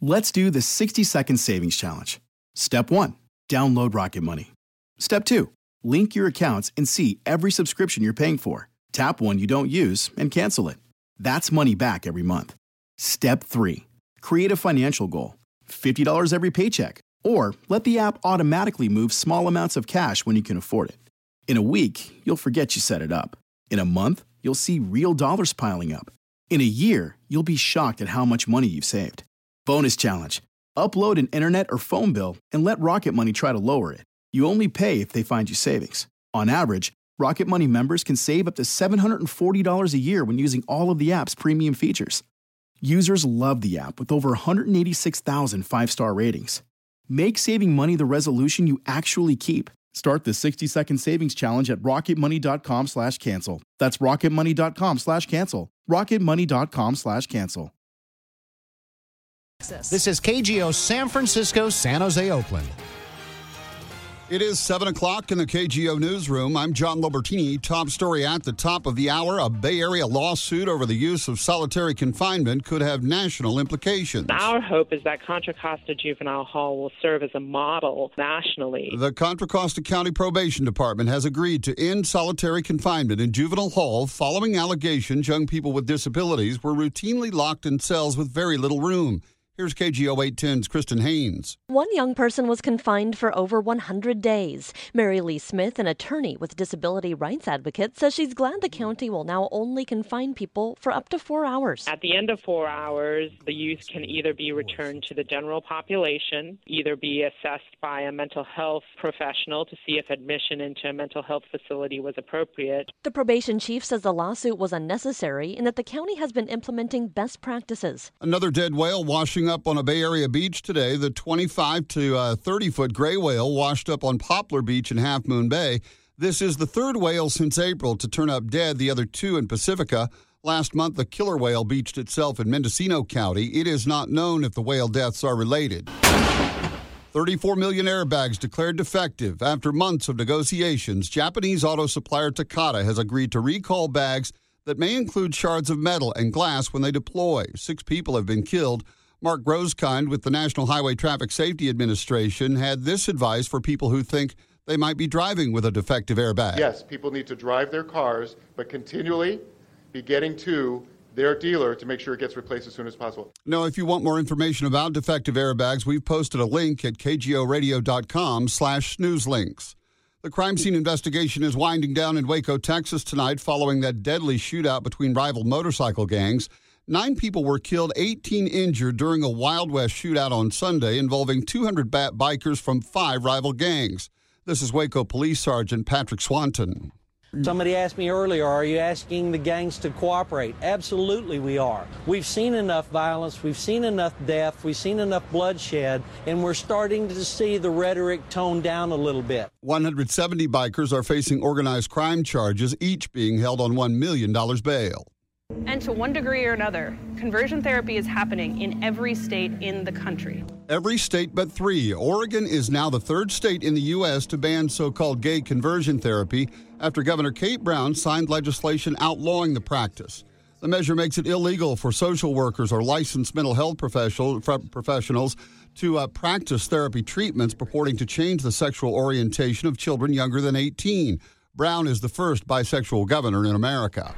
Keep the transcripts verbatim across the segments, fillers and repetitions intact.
Let's do the sixty second savings challenge. Step one, download Rocket Money. Step two, link your accounts and see every subscription you're paying for. Tap one you don't use and cancel it. That's money back every month. Step three, create a financial goal. fifty dollars every paycheck. Or let the app automatically move small amounts of cash when you can afford it. In a week, you'll forget you set it up. In a month, you'll see real dollars piling up. In a year, you'll be shocked at how much money you've saved. Bonus challenge. Upload an internet or phone bill and let Rocket Money try to lower it. You only pay if they find you savings. On average, Rocket Money members can save up to seven hundred forty dollars a year when using all of the app's premium features. Users love the app with over one hundred eighty-six thousand five-star ratings. Make saving money the resolution you actually keep. Start the sixty second savings challenge at rocketmoney.com slash cancel. That's rocketmoney.com slash cancel. rocketmoney.com slash cancel. This is K G O San Francisco, San Jose, Oakland. It is seven o'clock in the K G O newsroom. I'm John Lobertini. Top story at the top of the hour. A Bay Area lawsuit over the use of solitary confinement could have national implications. Our hope is that Contra Costa Juvenile Hall will serve as a model nationally. The Contra Costa County Probation Department has agreed to end solitary confinement in Juvenile Hall following allegations young people with disabilities were routinely locked in cells with very little room. Here's K G O eight ten's Kristen Haynes. One young person was confined for over one hundred days. Mary Lee Smith, an attorney with disability rights advocates, says she's glad the county will now only confine people for up to four hours. At the end of four hours, the youth can either be returned to the general population, either be assessed by a mental health professional to see if admission into a mental health facility was appropriate. The probation chief says the lawsuit was unnecessary and that the county has been implementing best practices. Another dead whale washing up on a Bay Area beach today. The twenty-five to thirty foot gray whale washed up on Poplar Beach in Half Moon Bay. This is the third whale since April to turn up dead, the other two in Pacifica. Last month, the killer whale beached itself in Mendocino County. It is not known if the whale deaths are related. thirty-four million airbags declared defective. After months of negotiations, Japanese auto supplier Takata has agreed to recall bags that may include shards of metal and glass when they deploy. Six people have been killed. Mark Groskind with the National Highway Traffic Safety Administration had this advice for people who think they might be driving with a defective airbag. Yes, people need to drive their cars, but continually be getting to their dealer to make sure it gets replaced as soon as possible. Now, if you want more information about defective airbags, we've posted a link at kgoradio.com slash newslinks. The crime scene investigation is winding down in Waco, Texas tonight following that deadly shootout between rival motorcycle gangs. Nine people were killed, eighteen injured during a Wild West shootout on Sunday involving two hundred bat bikers from five rival gangs. This is Waco Police Sergeant Patrick Swanton. Somebody asked me earlier, are you asking the gangs to cooperate? Absolutely we are. We've seen enough violence, we've seen enough death, we've seen enough bloodshed, and we're starting to see the rhetoric tone down a little bit. one hundred seventy bikers are facing organized crime charges, each being held on one million dollars bail. And to one degree or another, conversion therapy is happening in every state in the country. Every state but three. Oregon is now the third state in the U S to ban so-called gay conversion therapy after Governor Kate Brown signed legislation outlawing the practice. The measure makes it illegal for social workers or licensed mental health professional, professionals to uh, practice therapy treatments purporting to change the sexual orientation of children younger than eighteen. Brown is the first bisexual governor in America.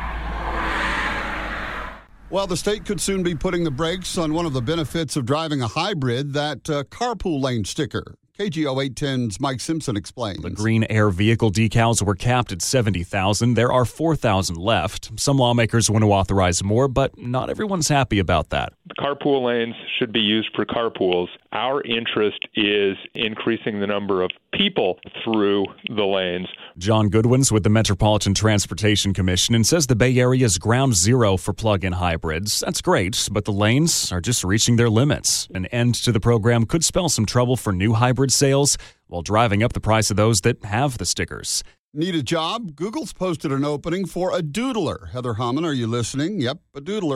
Well, the state could soon be putting the brakes on one of the benefits of driving a hybrid, that uh, carpool lane sticker. K G O eight ten's Mike Simpson explains. The Green Air vehicle decals were capped at seventy thousand. There are four thousand left. Some lawmakers want to authorize more, but not everyone's happy about that. Carpool lanes should be used for carpools. Our interest is increasing the number of people through the lanes. John Goodwin's with the Metropolitan Transportation Commission and says the Bay Area is ground zero for plug-in hybrids. That's great, but the lanes are just reaching their limits. An end to the program could spell some trouble for new hybrid sales while driving up the price of those that have the stickers. Need a job? Google's posted an opening for a doodler. Heather Hammond, are you listening? Yep, a doodler.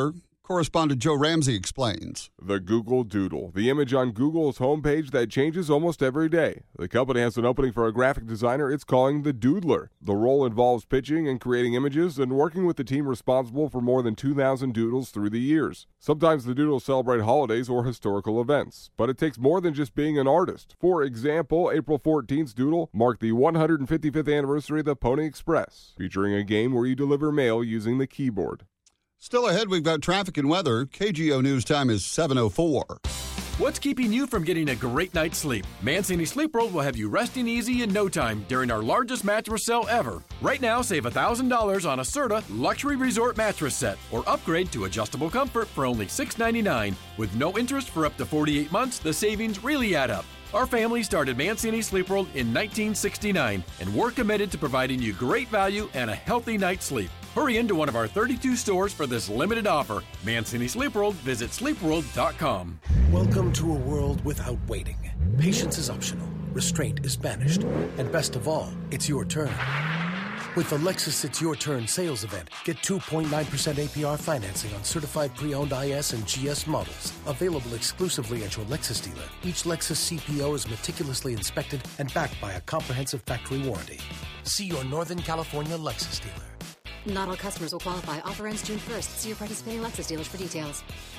Correspondent Joe Ramsey explains. The Google Doodle, the image on Google's homepage that changes almost every day. The company has an opening for a graphic designer it's calling the Doodler. The role involves pitching and creating images and working with the team responsible for more than two thousand doodles through the years. Sometimes the doodles celebrate holidays or historical events, but it takes more than just being an artist. For example, April fourteenth's doodle marked the one hundred fifty-fifth anniversary of the Pony Express, featuring a game where you deliver mail using the keyboard. Still ahead, we've got traffic and weather. K G O News time is seven oh four. What's keeping you from getting a great night's sleep? Mancini Sleep World will have you resting easy in no time during our largest mattress sale ever. Right now, save one thousand dollars on a Serta Luxury Resort mattress set or upgrade to adjustable comfort for only six ninety-nine. With no interest for up to forty-eight months, the savings really add up. Our family started Mancini Sleep World in nineteen sixty-nine, and we're committed to providing you great value and a healthy night's sleep. Hurry into one of our thirty-two stores for this limited offer. Mancini Sleep World, visit sleep world dot com. Welcome to a world without waiting. Patience is optional, restraint is banished, and best of all, it's your turn. With the Lexus It's Your Turn sales event, get two point nine percent A P R financing on certified pre-owned I S and G S models. Available exclusively at your Lexus dealer. Each Lexus C P O is meticulously inspected and backed by a comprehensive factory warranty. See your Northern California Lexus dealer. Not all customers will qualify. Offer ends June first. See your participating Lexus dealers for details.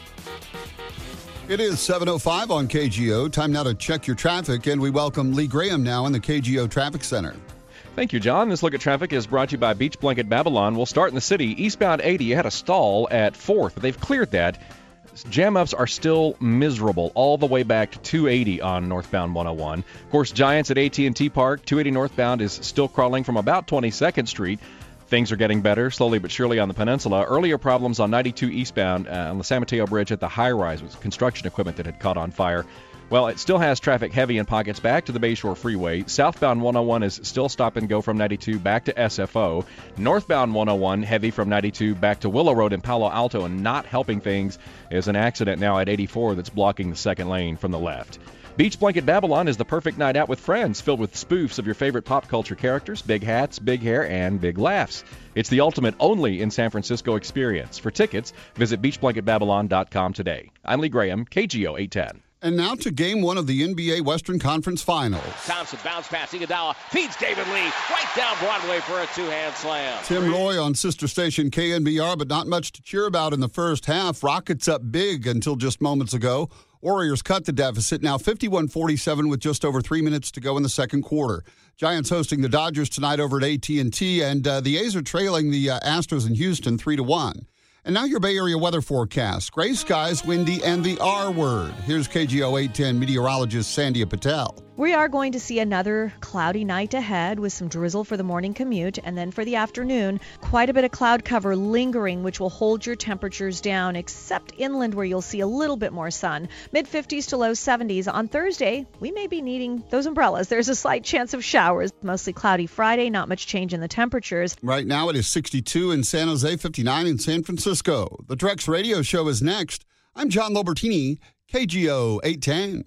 It is seven oh five on K G O. Time now to check your traffic, and we welcome Lee Graham now in the K G O Traffic Center. Thank you, John. This look at traffic is brought to you by Beach Blanket Babylon. We'll start in the city. Eastbound eighty, you had a stall at fourth, but they've cleared that. Jam-ups are still miserable all the way back to two eighty on northbound one oh one. Of course, Giants at A T and T Park, two eighty northbound is still crawling from about twenty-second Street. Things are getting better, slowly but surely, on the peninsula. Earlier problems on ninety-two eastbound uh, on the San Mateo Bridge at the high-rise with construction equipment that had caught on fire. Well, it still has traffic heavy in pockets back to the Bayshore Freeway. Southbound one oh one is still stop and go from ninety-two back to S F O. Northbound one oh one heavy from ninety-two back to Willow Road in Palo Alto, and not helping things is an accident now at eighty-four that's blocking the second lane from the left. Beach Blanket Babylon is the perfect night out with friends, filled with spoofs of your favorite pop culture characters, big hats, big hair, and big laughs. It's the ultimate only in San Francisco experience. For tickets, visit beach blanket babylon dot com today. I'm Lee Graham, K G O eight ten. And now to game one of the N B A Western Conference Finals. Thompson bounce pass. Iguodala feeds David Lee right down Broadway for a two-hand slam. Tim Roy on sister station K N B R, but not much to cheer about in the first half. Rockets up big until just moments ago. Warriors cut the deficit, now fifty-one forty-seven with just over three minutes to go in the second quarter. Giants hosting the Dodgers tonight over at A T and T, and uh, the A's are trailing the uh, Astros in Houston three to one. And now your Bay Area weather forecast. Gray skies, windy, and the R word. Here's K G O eight ten meteorologist Sandhya Patel. We are going to see another cloudy night ahead with some drizzle for the morning commute, and then for the afternoon, quite a bit of cloud cover lingering, which will hold your temperatures down, except inland where you'll see a little bit more sun. mid fifties to low seventies. On Thursday, we may be needing those umbrellas. There's a slight chance of showers. Mostly cloudy Friday, not much change in the temperatures. Right now it is sixty-two in San Jose, fifty-nine in San Francisco. The Drex Radio Show is next. I'm John Lobertini, K G O eight ten.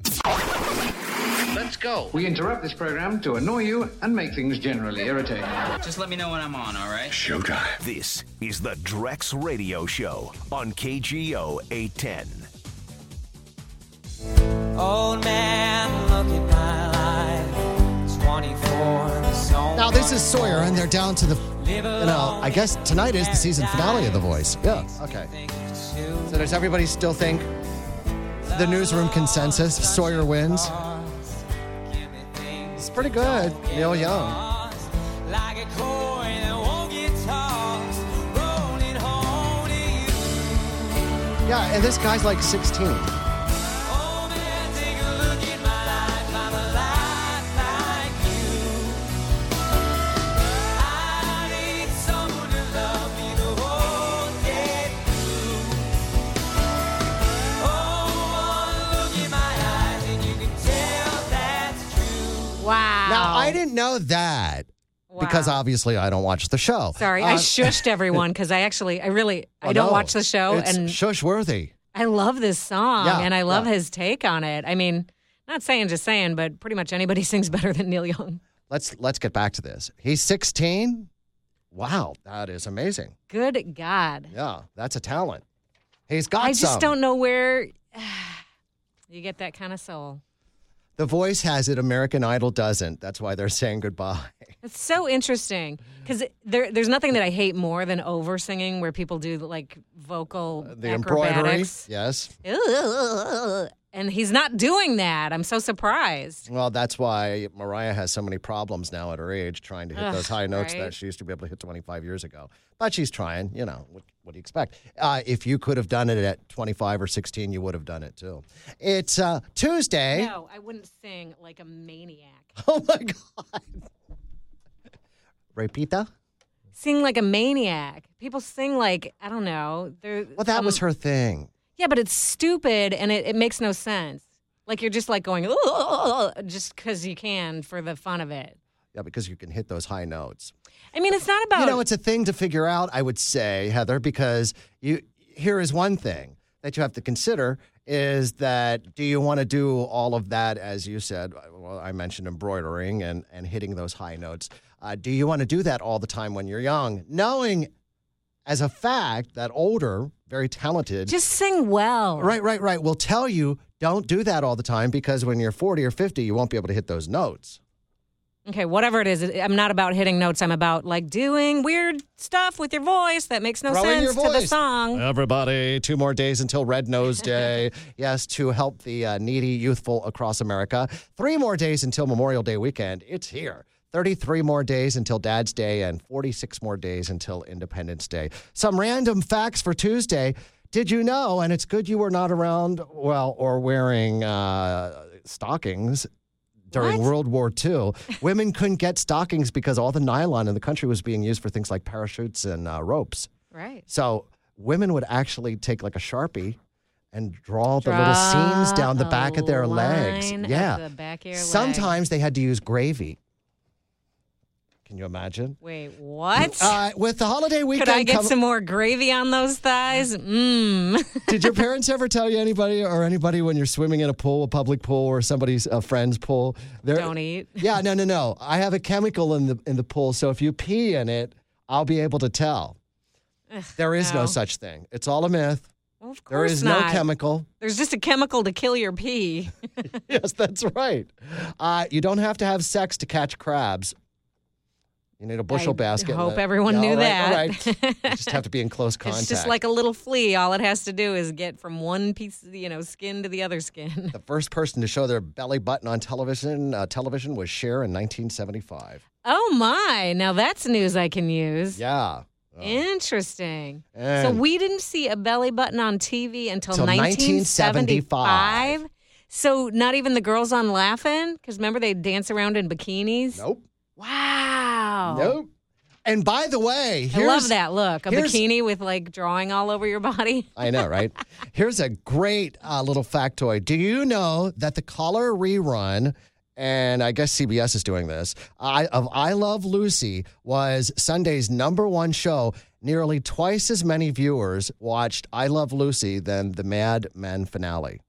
Let's go. We interrupt this program to annoy you and make things generally irritating. Just let me know when I'm on, all right? Showtime. This is the Drex Radio Show on K G O eight ten. Old man, look at my life. twenty-four. So now, this is Sawyer, and they're down to the, you know, I guess tonight is the season finale of The Voice. Yeah, okay. So does everybody still think the newsroom consensus, Sawyer wins? It's pretty good. Neil Young. Yeah, and this guy's like sixteen. Wow. Now, I didn't know that wow. because obviously I don't watch the show. Sorry, uh, I shushed everyone because I actually, I really, well, I don't no, watch the show. It's and shush-worthy. I love this song yeah, and I love yeah. his take on it. I mean, not saying, just saying, but pretty much anybody sings better than Neil Young. Let's let's get back to this. He's sixteen. Wow, that is amazing. Good God. Yeah, that's a talent. He's got I some. just don't know where you get that kind of soul. The Voice has it. American Idol doesn't. That's why they're saying goodbye. It's so interesting because there, there's nothing that I hate more than over singing where people do like vocal Uh, the embroidery. acrobatics. Yes. And he's not doing that. I'm so surprised. Well, that's why Mariah has so many problems now at her age trying to hit Ugh, those high notes right? that she used to be able to hit twenty-five years ago. But she's trying, you know, what, what do you expect? Uh, if you could have done it at twenty-five or sixteen, you would have done it too. It's uh, Tuesday. No, I wouldn't sing like a maniac. Oh, my God. Repita? Sing like a maniac. People sing like, I don't know. They're, Well, that um, was her thing. Yeah, but it's stupid and it, it makes no sense. Like you're just like going, "Ugh," just because you can for the fun of it. Yeah, because you can hit those high notes. I mean, it's not about. You know, it's a thing to figure out, I would say, Heather, because you here is one thing that you have to consider is that do you want to do all of that, as you said, well, I mentioned embroidering and, and hitting those high notes. Uh, do you want to do that all the time when you're young? Knowing as a fact that older, very talented. Just sing well. Right, right, right. Will tell you don't do that all the time because when you're forty or fifty, you won't be able to hit those notes. Okay, whatever it is, I'm not about hitting notes. I'm about like doing weird stuff with your voice that makes no Throwing your sense to the voice. song. Everybody, two more days until Red Nose Day. Yes, to help the uh, needy, youthful across America. Three more days until Memorial Day weekend. It's here. thirty-three more days until Dad's Day and forty-six more days until Independence Day. Some random facts for Tuesday. Did you know, and it's good you were not around, well, or wearing uh, stockings during What? World War Two. Women couldn't get stockings because all the nylon in the country was being used for things like parachutes and uh, ropes. Right. So women would actually take like a Sharpie and draw, the Draw little seams down the a back of their legs. line Yeah. up the back of your leg. Sometimes they had to use gravy. Can you imagine? Wait, what? Uh, with the holiday weekend Could I get com- some more gravy on those thighs? Mmm. Did your parents ever tell you anybody or anybody when you're swimming in a pool, a public pool, or somebody's a friend's pool? they're- Don't eat. Yeah, no, no, no. I have a chemical in the in the pool, so if you pee in it, I'll be able to tell. Ugh, There is no no. such thing. It's all a myth. Well, of There course is not. no chemical. There's just a chemical to kill your pee. Yes, that's right. Uh, you don't have to have sex to catch crabs. You need a bushel I basket. and hope a- everyone Yeah, knew all right, that. All right. You just have to be in close contact. It's just like a little flea. All it has to do is get from one piece, you know, skin to the other skin. The first person to show their belly button on television uh, television was Cher in nineteen seventy-five. Oh my! Now that's news I can use. Yeah. Interesting. so And- we didn't see a belly button on T V until Till nineteen seventy-five. nineteen So not even the girls on Laughing? Because remember they dance around in bikinis? Nope. Wow. Nope. And by the way, I here's, love that look. A here's- bikini with like drawing all over your body. I know, right? Here's a great uh, little factoid. Do you know that the color rerun, and I guess C B S is doing this, I, of I Love Lucy was Sunday's number one show. Nearly twice as many viewers watched I Love Lucy than the Mad Men finale.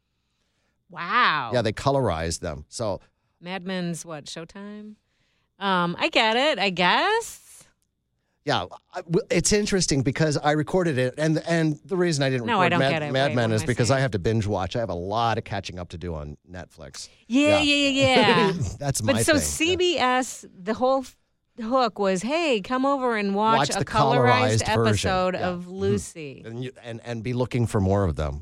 Wow. Yeah, they colorized them. So Mad Men's what, Showtime? Um, I get it, I guess. yeah, I- w- it's interesting because I recorded it, and and the reason I didn't No, I record don't Mad, get it. Mad Wait, Men what is am I because saying? I have to binge watch. I have a lot of catching up to do on Netflix. Yeah, yeah, yeah, yeah. That's my But so thing. C B S, the whole f- hook was, hey, come over and watch, Watch a the colorized, colorized version. episode Yeah. of Lucy. and, you, and and be looking for more of them.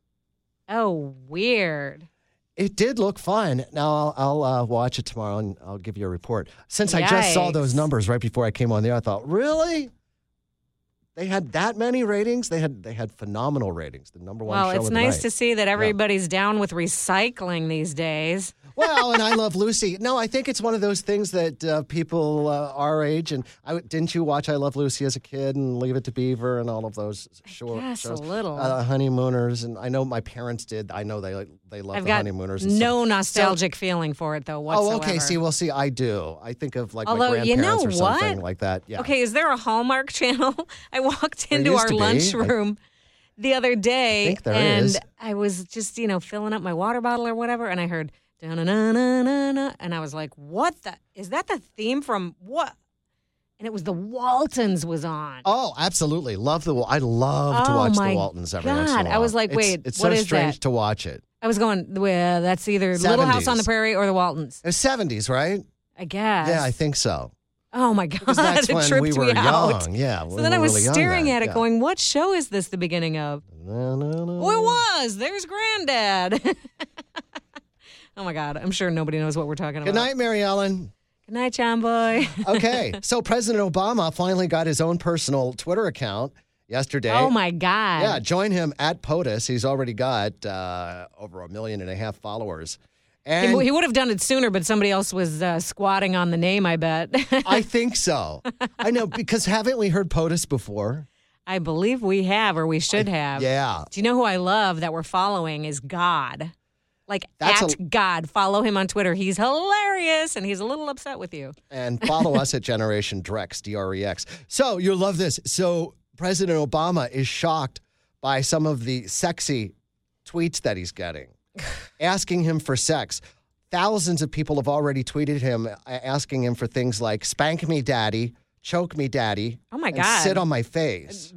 Oh, weird. It did look fun. Now I'll, I'll uh, watch it tomorrow and I'll give you a report. Since I just saw those Yikes. numbers right before I came on there, I thought, really? They had that many ratings? They had they had phenomenal ratings. The number one Well, show it's of the nice night. to see that everybody's down with recycling these days. Well, and I Love Lucy. No, I think it's one of those things that uh, people uh, our age, and I, didn't you watch I Love Lucy as a kid and Leave It to Beaver and all of those short guess a shows? little. Uh, Honeymooners, and I know my parents did. I know they they love I've the got Honeymooners. And no stuff. nostalgic feeling for it, though, whatsoever. Oh, okay. See, well, see, I do. I think of like Although, my you grandparents know or something what? like that. Yeah. Okay, is there a Hallmark channel? I walked There into used our to be. lunchroom the other day, I think there and is. I was just, you know, filling up my water bottle or whatever, and I heard da na na na na na, and I was like, "What the? Is that the theme from what?" and it was the Waltons was on. Oh, absolutely. Love the I love to Oh, watch my the Waltons every once in a God. while. I was like, It's- wait, it's, what so is strange that? to watch it. I was going, well, that's either Little House on the seventies. Prairie or the Waltons. It was seventies, right? I guess. Yeah, I think so. Oh my God, Because that's it when tripped we were me out. young. Yeah. So we then were I was really young staring then. at it Yeah. going, what show is this the beginning of? No, no, no. Oh, it was. There's Granddad. Oh my God, I'm sure nobody knows what we're talking about. Good night, Mary Ellen. Good night, John Boy. Okay, so President Obama finally got his own personal Twitter account yesterday. Oh my God. Yeah, join him at POTUS. He's already got uh, over a million and a half followers. And He, he would have done it sooner, but somebody else was uh, squatting on the name, I bet. I think so. I know, because haven't we heard POTUS before? I believe we have, or we should have. Yeah. Do you know who I love that we're following is God? Like, That's at a- God. Follow him on Twitter. He's hilarious, and he's a little upset with you. And follow us at Generation Drex, D R E X. So you'll love this. So President Obama is shocked by some of the sexy tweets that he's getting, asking him for sex. Thousands of people have already tweeted him uh, asking him for things like spank me, daddy, choke me, daddy. Oh, my and God. sit on my face.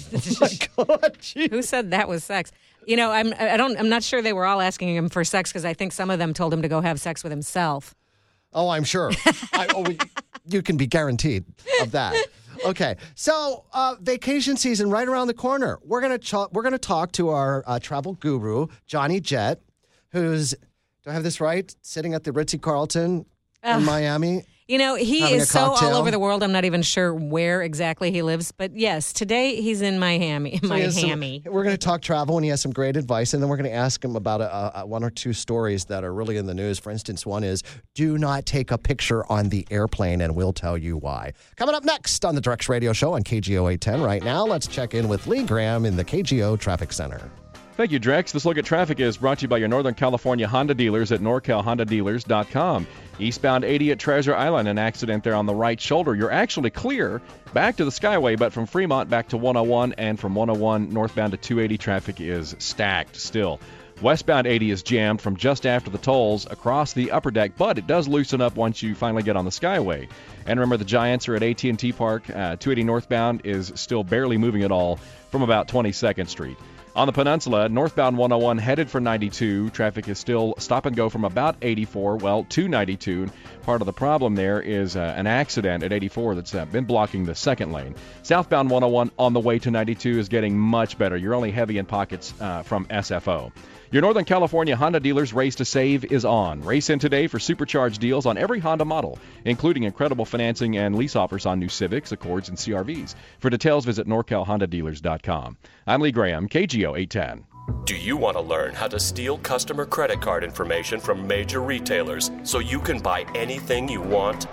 Who said that was sex? You know, I'm I don't I'm not sure they were all asking him for sex because I think some of them told him to go have sex with himself. Oh, I'm sure. I, oh, we- you can be guaranteed of that. Okay, so uh, vacation season right around the corner. We're gonna ch- we're gonna talk to our uh, travel guru Johnny Jett, who's do I have this right? Sitting at the Ritz Carlton Ugh. in Miami. You know, he Having a is so all cocktail. over the world. I'm not even sure where exactly he lives, but yes, today he's in Miami. So he has some- Miami. we're going to talk travel, and he has some great advice, and then we're going to ask him about a, a, one or two stories that are really in the news. For instance, one is do not take a picture on the airplane, and we'll tell you why. Coming up next on the Drex Radio Show on K G O eight ten. Right now, let's check in with Lee Graham in the K G O Traffic Center. Thank you, Drex. This look at traffic is brought to you by your Northern California Honda dealers at norcal honda dealers dot com. Eastbound eighty at Treasure Island, an accident there on the right shoulder. You're actually clear back to the Skyway, but from Fremont back to one oh one and from one oh one northbound to two eighty, traffic is stacked still. Westbound eighty is jammed from just after the tolls across the upper deck, but it does loosen up once you finally get on the Skyway. And remember, the Giants are at A T and T Park. Uh, two eighty northbound is still barely moving at all from about twenty-second Street. On the peninsula, northbound one oh one headed for ninety-two. Traffic is still stop and go from about eighty-four, well, to ninety-two. Part of the problem there is uh, an accident at eighty-four that's uh, been blocking the second lane. Southbound one oh one on the way to ninety-two is getting much better. You're only heavy in pockets uh, from S F O. Your Northern California Honda dealers Race to Save is on. Race in today for supercharged deals on every Honda model, including incredible financing and lease offers on new Civics, Accords, and C R Vs. For details, visit norcal honda dealers dot com. I'm Lee Graham, K G O eight ten. Do you want to learn how to steal customer credit card information from major retailers so you can buy anything you want?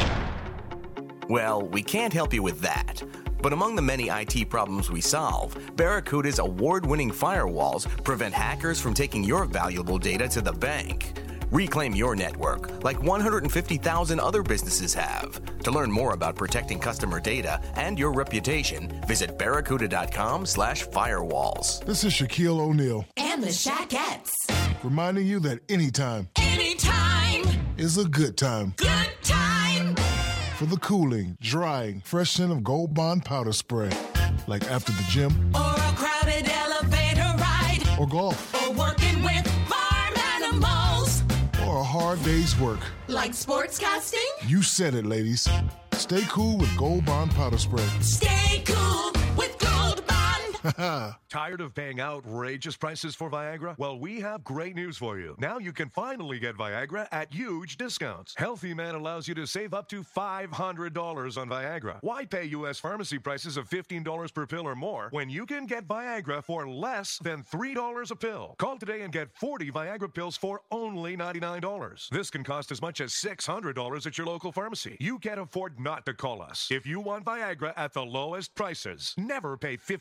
Well, we can't help you with that. But among the many I T problems we solve, Barracuda's award-winning firewalls prevent hackers from taking your valuable data to the bank. Reclaim your network like one hundred fifty thousand other businesses have. To learn more about protecting customer data and your reputation, visit barracuda.com slash firewalls. This is Shaquille O'Neal, And the Shaquettes. reminding you that anytime Anytime. is a good time. Good time. For the cooling, drying, fresh scent of Gold Bond powder spray. Like after the gym Or a crowded elevator ride. or golf Or working with farm animals. or a hard day's work. Like sportscasting. You said it, ladies. Stay cool with Gold Bond powder spray. Stay cool with Gold Bond. Tired of paying outrageous prices for Viagra? Well, we have great news for you. Now you can finally get Viagra at huge discounts. Healthy Man allows you to save up to five hundred dollars on Viagra. Why pay U S pharmacy prices of fifteen dollars per pill or more when you can get Viagra for less than three dollars a pill? Call today and get forty Viagra pills for only ninety-nine dollars. This can cost as much as six hundred dollars at your local pharmacy. You can't afford not to call us. If you want Viagra at the lowest prices, never pay fifteen dollars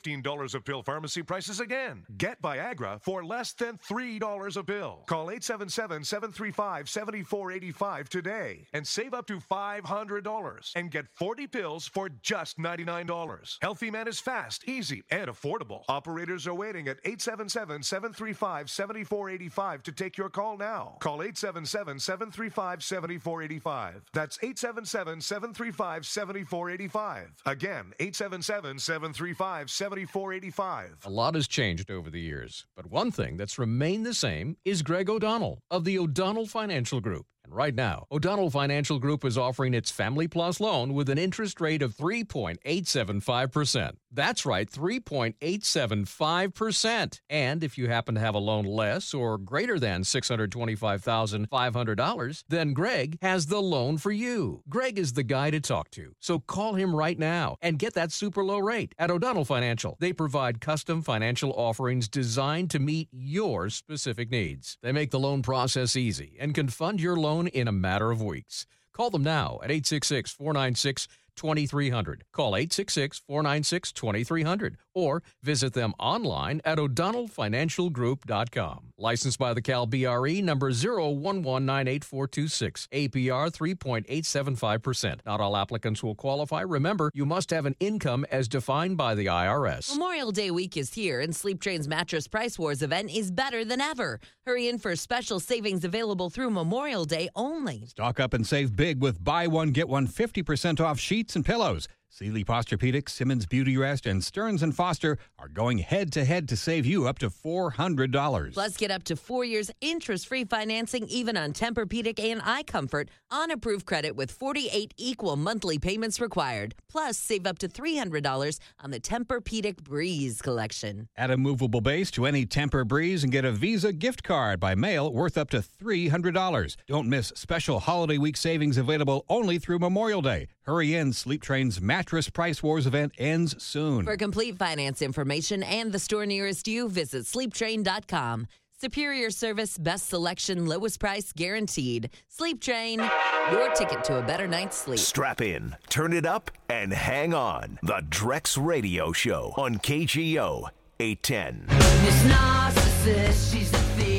dollars a pill pharmacy prices again. Get Viagra for less than three dollars a pill. Call eight seven seven, seven three five, seven four eight five today and save up to five hundred dollars and get forty pills for just ninety-nine dollars. Healthy Man is fast, easy, and affordable. Operators are waiting at eight seven seven, seven three five, seven four eight five to take your call now. Call eight seven seven, seven three five, seven four eight five. That's eight seven seven, seven three five, seven four eight five. Again, eight seven seven, seven three five, seven four eight five. A lot has changed over the years, but one thing that's remained the same is Greg O'Donnell of the O'Donnell Financial Group. And right now, O'Donnell Financial Group is offering its Family Plus loan with an interest rate of three point eight seven five percent. That's right, three point eight seven five percent. And if you happen to have a loan less or greater than six hundred twenty-five thousand five hundred dollars, then Greg has the loan for you. Greg is the guy to talk to. So call him right now and get that super low rate. At O'Donnell Financial, they provide custom financial offerings designed to meet your specific needs. They make the loan process easy and can fund your loan in a matter of weeks. Call them now at eight six six, four nine six, two three zero zero. Call eight six six, four nine six, two three zero zero or visit them online at o'donnell financial group dot com. Licensed by the Cal B R E number zero one one nine eight four two six. A P R three point eight seven five percent. Not all applicants will qualify. Remember, you must have an income as defined by the I R S. Memorial Day week is here, and Sleep Train's Mattress Price Wars event is better than ever. Hurry in for special savings available through Memorial Day only. Stock up and save big with buy one, get one fifty percent off sheets and pillows. Sealy Posturepedic, Simmons Beauty Rest, and Stearns and Foster are going head-to-head to save you up to four hundred dollars. Plus, get up to four years interest-free financing even on Tempur-Pedic and iComfort on approved credit with forty-eight equal monthly payments required. Plus, save up to three hundred dollars on the Tempur-Pedic Breeze collection. Add a movable base to any Tempur Breeze and get a Visa gift card by mail worth up to three hundred dollars. Don't miss special holiday week savings available only through Memorial Day. Hurry in, Sleep Train's Mattress Price Wars event ends soon. For complete finance information and the store nearest you, visit sleep train dot com. Superior service, best selection, lowest price guaranteed. Sleep Train, your ticket to a better night's sleep. Strap in, turn it up, and hang on. The Drex Radio Show on K G O eight ten. This narcissist, she's a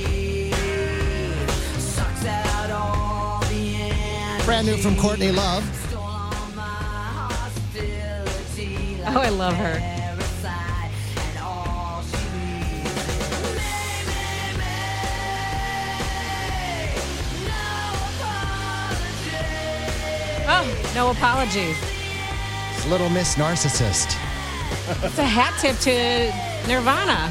thief. Sucks out all the end. Brand new from Courtney Love. Oh, I love her. Oh, no apologies. It's Little Miss Narcissist. It's a hat tip to Nirvana.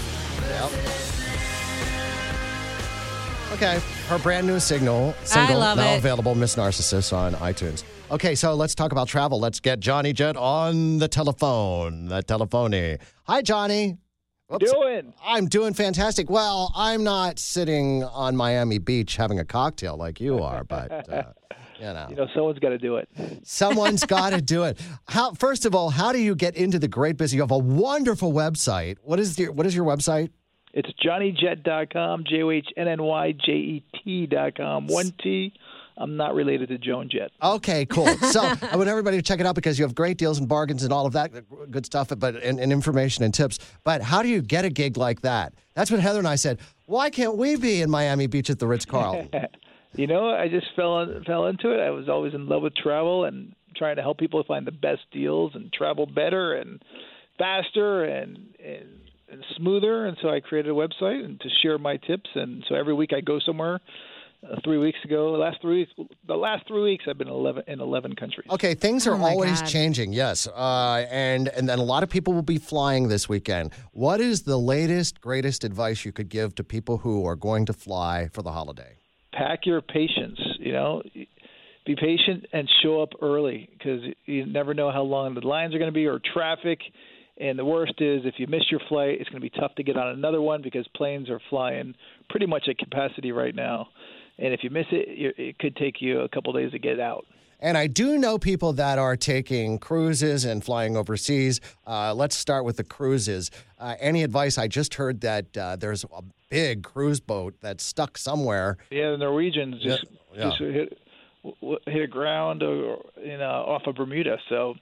Yep. Okay, her brand new single, single I love now it. available, Miss Narcissist on iTunes. Okay, so let's talk about travel. Let's get Johnny Jet on the telephone, the telephony. Hi, Johnny. Whoops. Doing? I'm doing fantastic. Well, I'm not sitting on Miami Beach having a cocktail like you are, but uh, you know, You know, someone's got to do it. someone's got to do it. How? First of all, how do you get into the great business? You have a wonderful website. What is your What is your website? It's johnny jet dot com, J O H N N Y J E T dot com, one T. I'm not related to Joan Jett. Okay, cool. So I want everybody to check it out because you have great deals and bargains and all of that good stuff, but and, and information and tips. But how do you get a gig like that? That's what Heather and I said. Why can't we be in Miami Beach at the Ritz-Carlton? You know, I just fell in, fell into it. I was always in love with travel and trying to help people find the best deals and travel better and faster and, and, and smoother. And so I created a website and to share my tips. And so every week I go somewhere. Uh, three weeks ago, the last three weeks, the last three weeks, I've been in eleven in eleven countries. Okay, things are Oh, my always God. changing. Yes, uh, and and then a lot of people will be flying this weekend. What is the latest, greatest advice you could give to people who are going to fly for the holiday? Pack your patience. You know, be patient and show up early because you never know how long the lines are going to be or traffic. And the worst is if you miss your flight, it's going to be tough to get on another one because planes are flying pretty much at capacity right now. And if you miss it, you- it could take you a couple days to get out. And I do know people that are taking cruises and flying overseas. Uh, let's start with the cruises. Uh, any advice? I just heard that uh, there's a big cruise boat that's stuck somewhere. Yeah, the Norwegians just Yeah, yeah. just hit w- hit a ground or, you know, off of Bermuda. So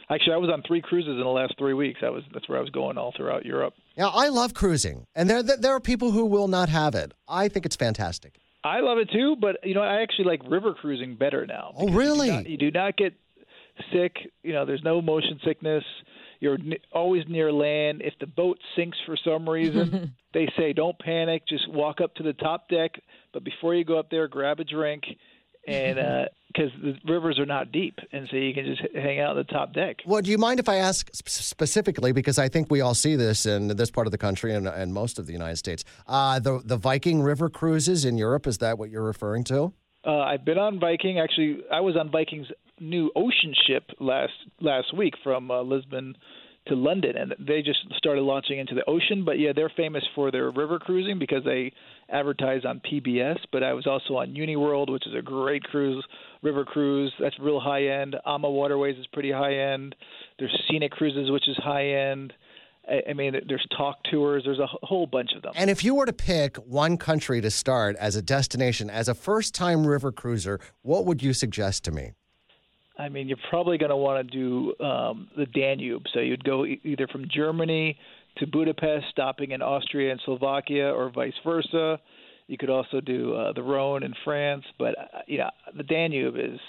Actually, I was on three cruises in the last three weeks. I was that's where I was going all throughout Europe. Yeah, I love cruising, and there there are people who will not have it. I think it's fantastic. I love it too, but you know, I actually like river cruising better now. Oh, really? You do, not, you do not get sick. You know, there's no motion sickness. You're n- always near land. If the boat sinks for some reason, they say don't panic. Just walk up to the top deck. But before you go up there, grab a drink, and because uh, the rivers are not deep, and so you can just hang out on the top deck. Well, do you mind if I ask sp- specifically, because I think we all see this in this part of the country and, and most of the United States, uh, the the Viking River cruises in Europe, is that what you're referring to? Uh, I've been on Viking. Actually, I was on Viking's new ocean ship last last week from uh, Lisbon to London, and they just started launching into the ocean. But yeah, they're famous for their river cruising because they advertise on P B S. But I was also on UniWorld, which is a great cruise, river cruise. That's real high end. Ama Waterways is pretty high end. There's Scenic Cruises, which is high end. I mean, there's talk tours. There's a whole bunch of them. And if you were to pick one country to start as a destination, as a first-time river cruiser, what would you suggest to me? I mean, you're probably going to want to do um, the Danube. So you'd go e- either from Germany to Budapest, stopping in Austria and Slovakia, or vice versa. You could also do uh, the Rhone in France. But, uh, yeah, the Danube is...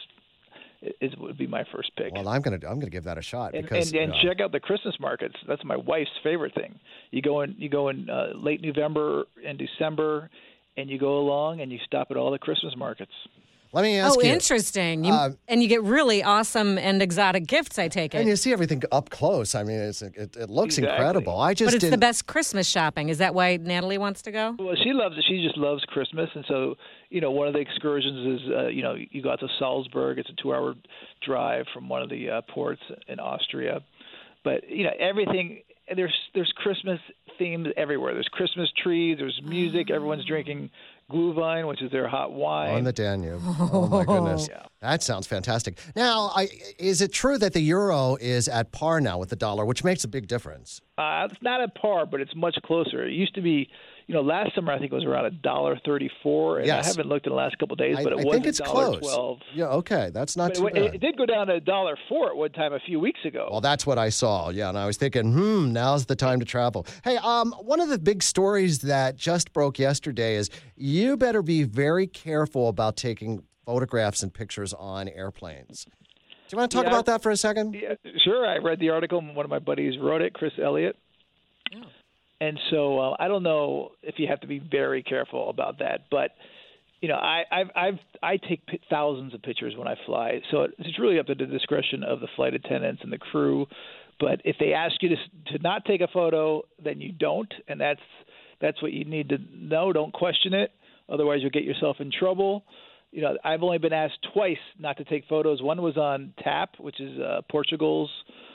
Is would be my first pick. Well, I'm gonna I'm gonna give that a shot. And because, and, and uh, check out the Christmas markets. That's my wife's favorite thing. You go in you go in uh, late November and December, and you go along and you stop at all the Christmas markets. Let me ask oh, you. Oh, interesting. You, uh, and you get really awesome and exotic gifts, I take it. And you see everything up close. I mean, it's, it, it looks Exactly. incredible. I just but it's didn't... the best Christmas shopping. Is that why Natalie wants to go? Well, she loves it. She just loves Christmas. And so, you know, one of the excursions is, uh, you know, you go out to Salzburg. It's a two-hour drive from one of the uh, ports in Austria. But, you know, everything, there's there's Christmas themes everywhere. There's Christmas trees. There's music. Everyone's drinking Glühwein, which is their hot wine. On the Danube. Oh, my goodness. Yeah. That sounds fantastic. Now, I, is it true that the euro is at par now with the dollar, which makes a big difference? Uh, it's not at par, but it's much closer. It used to be, you know, last summer I think it was around a dollar thirty-four, and Yes. I haven't looked in the last couple of days, but I, it I was think a it's dollar close. twelve. Yeah, okay. That's not But too it, bad. it, it did go down to a dollar four at one time a few weeks ago. Well, that's what I saw. Yeah, and I was thinking, hmm, now's the time to travel. Hey, um, one of the big stories that just broke yesterday is you better be very careful about taking photographs and pictures on airplanes. Do you want to talk Yeah, about that for a second? Yeah, sure. I read the article. One of my buddies wrote it, Chris Elliott. Oh. And so uh, I don't know if you have to be very careful about that, but you know, I I've, I've I take p- thousands of pictures when I fly, so it's really up to the discretion of the flight attendants and the crew. But if they ask you to to not take a photo, then you don't, and that's that's what you need to know. Don't question it, otherwise you'll get yourself in trouble. You know, I've only been asked twice not to take photos. One was on TAP, which is uh, Portugal's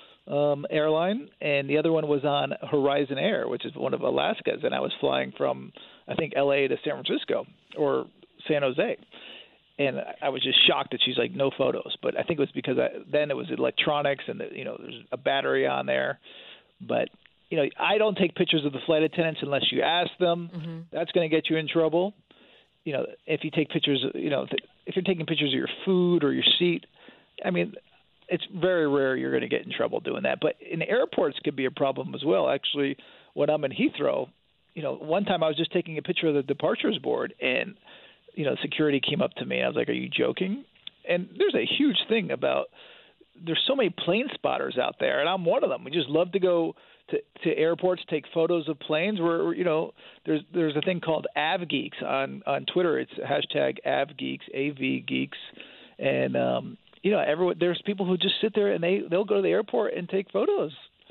um, airline, and the other one was on Horizon Air, which is one of Alaska's, and I was flying from, I think, L A to San Francisco or San Jose. And I was just shocked that she's like, no photos. But I think it was because I, then it was electronics and, the, you know, there's a battery on there. But, you know, I don't take pictures of the flight attendants unless you ask them. Mm-hmm. That's going to get you in trouble. You know, if you take pictures, you know, if you're taking pictures of your food or your seat, I mean, it's very rare you're going to get in trouble doing that. But in airports could be a problem as well. Actually, when I'm in Heathrow, you know, one time I was just taking a picture of the departures board, and, you know, security came up to me, and I was like, are you joking? And there's a huge thing about there's so many plane spotters out there, and I'm one of them. We just love to go to, to airports, take photos of planes. Where, you know, there's there's a thing called AvGeeks on, on Twitter. It's hashtag AvGeeks, A V Geeks. And, um, you know, everyone, there's people who just sit there and they, they'll go to the airport and take photos.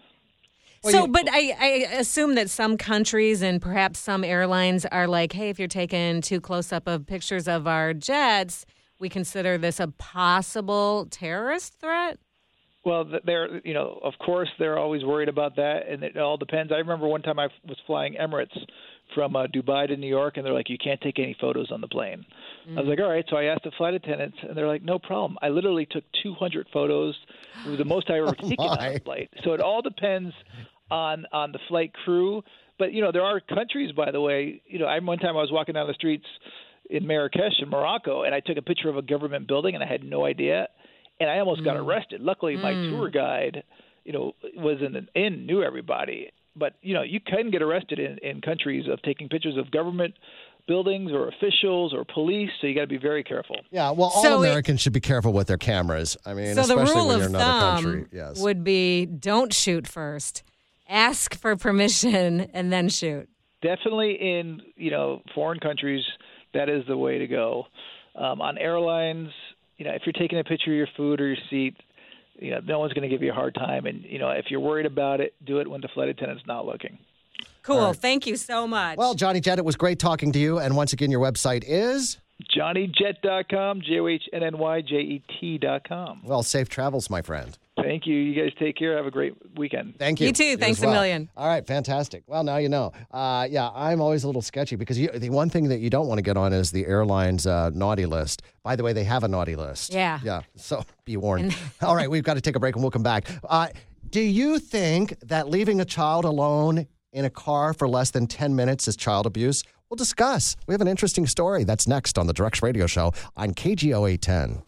Well, so, you, but I, I assume that some countries and perhaps some airlines are like, hey, if you're taking too close up of pictures of our jets, we consider this a possible terrorist threat? Well, they're, you know, of course, they're always worried about that, and it all depends. I remember one time I was flying Emirates from uh, Dubai to New York, and they're like, you can't take any photos on the plane. Mm. I was like, all right. So I asked the flight attendants, and they're like, no problem. I literally took two hundred photos. It was the most I ever oh taken on a flight. So it all depends on on the flight crew. But, you know, there are countries, by the way. You know, I one time I was walking down the streets in Marrakesh in Morocco, and I took a picture of a government building, and I had no idea. and I almost Mm. got arrested. Luckily, my Mm. tour guide, you know, was in an inn, knew everybody. But, you know, you can get arrested in, in countries of taking pictures of government buildings or officials or police, so you got to be very careful. Yeah, well, all So it- Americans should be careful with their cameras. I mean, So the especially rule when of you're in another thumb country. Yes. would be don't shoot first. Ask for permission and then shoot. Definitely in, you know, foreign countries, that is the way to go. Um, on airlines, you know, if you're taking a picture of your food or your seat, you know, no one's going to give you a hard time. And, you know, if you're worried about it, do it when the flight attendant's not looking. Cool. All right. Thank you so much. Well, Johnny Jet, it was great talking to you. And once again, your website is? Johnny Jet dot com, J O H N N Y J E T dot com. Well, safe travels, my friend. Thank you. You guys take care. Have a great weekend. Thank you. You too. Thanks as well. a million. All right, fantastic. Well, now you know. Uh, yeah, I'm always a little sketchy because you, the one thing that you don't want to get on is the airline's uh, naughty list. By the way, they have a naughty list. Yeah. Yeah, so be warned. All right, we've got to take a break and we'll come back. Uh, do you think that leaving a child alone in a car for less than ten minutes is child abuse? We'll discuss. We have an interesting story. That's next on the Drex Radio Show on K G O eight ten.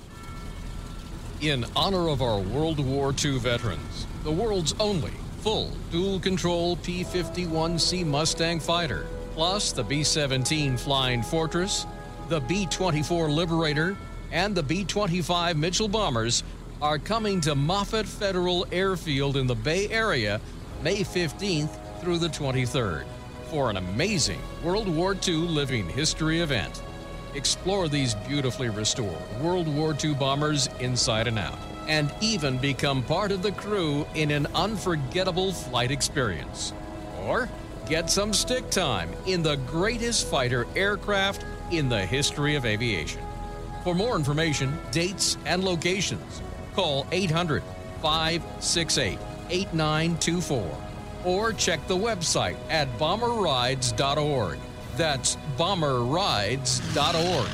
In honor of our World War Two veterans, the world's only full dual-control P fifty-one C Mustang fighter, plus the B seventeen Flying Fortress, the B twenty-four Liberator, and the B twenty-five Mitchell bombers are coming to Moffett Federal Airfield in the Bay Area May fifteenth through the twenty-third for an amazing World War Two living history event. Explore these beautifully restored World War Two bombers inside and out, and even become part of the crew in an unforgettable flight experience. Or get some stick time in the greatest fighter aircraft in the history of aviation. For more information, dates, and locations, call eight hundred, five six eight, eight nine two four or check the website at bomber rides dot org. That's bomber rides dot org.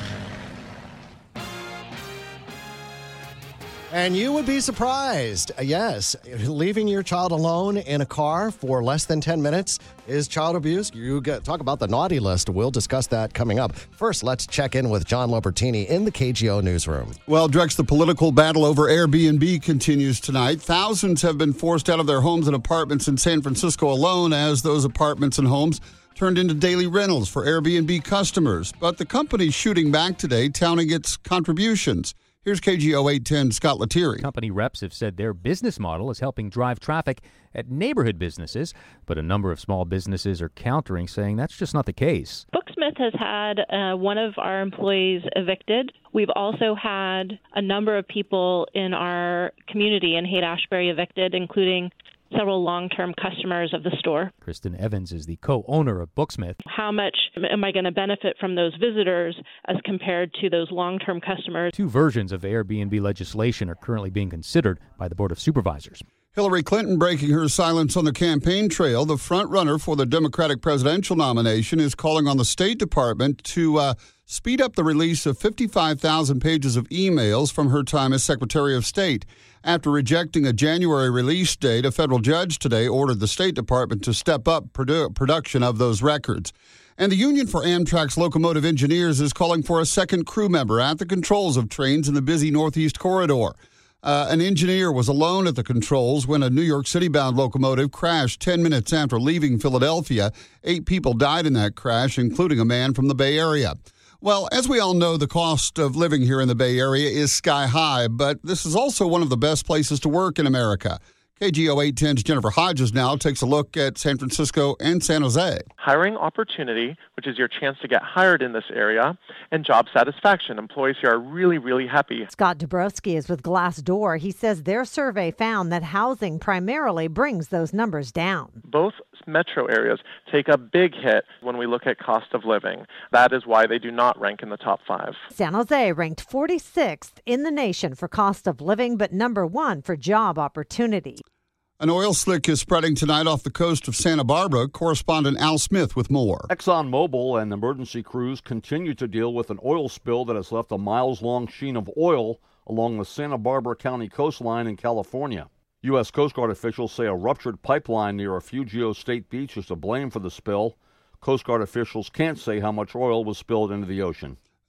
And you would be surprised. Uh, Yes, leaving your child alone in a car for less than ten minutes is child abuse. You get, talk about the naughty list. We'll discuss that coming up. First, let's check in with John Lobertini in the K G O newsroom. Well, Drex, the political battle over Airbnb continues tonight. Thousands have been forced out of their homes and apartments in San Francisco alone as those apartments and homes turned into daily rentals for Airbnb customers. But the company's shooting back today, touting its contributions. Here's K G O eight ten Scott Letieri. Company reps have said their business model is helping drive traffic at neighborhood businesses, but a number of small businesses are countering, saying that's just not the case. Booksmith has had uh, one of our employees evicted. We've also had a number of people in our community in Haight-Ashbury evicted, including several long-term customers of the store. Kristen Evans is the co-owner of Booksmith. How much am I going to benefit from those visitors as compared to those long-term customers? Two versions of Airbnb legislation are currently being considered by the Board of Supervisors. Hillary Clinton breaking her silence on the campaign trail. The frontrunner for the Democratic presidential nomination is calling on the State Department to uh, speed up the release of fifty-five thousand pages of emails from her time as Secretary of State. After rejecting a January release date, a federal judge today ordered the State Department to step up produ- production of those records. And the Union for Amtrak's locomotive engineers is calling for a second crew member at the controls of trains in the busy Northeast Corridor. Uh, an engineer was alone at the controls when a New York City-bound locomotive crashed ten minutes after leaving Philadelphia. Eight people died in that crash, including a man from the Bay Area. Well, as we all know, the cost of living here in the Bay Area is sky high, but this is also one of the best places to work in America. K G O eight ten's Jennifer Hodges now takes a look at San Francisco and San Jose. Hiring opportunity, which is your chance to get hired in this area, and job satisfaction. Employees here are really, really happy. Scott Dabrowski is with Glassdoor. He says their survey found that housing primarily brings those numbers down. Both metro areas take a big hit when we look at cost of living. That is why they do not rank in the top five. San Jose ranked forty-sixth in the nation for cost of living, but number one for job opportunity. An oil slick is spreading tonight off the coast of Santa Barbara. Correspondent Al Smith with more. ExxonMobil and emergency crews continue to deal with an oil spill that has left a miles-long sheen of oil along the Santa Barbara County coastline in California. U S. Coast Guard officials say a ruptured pipeline near Refugio State Beach is to blame for the spill. Coast Guard officials can't say how much oil was spilled into the ocean.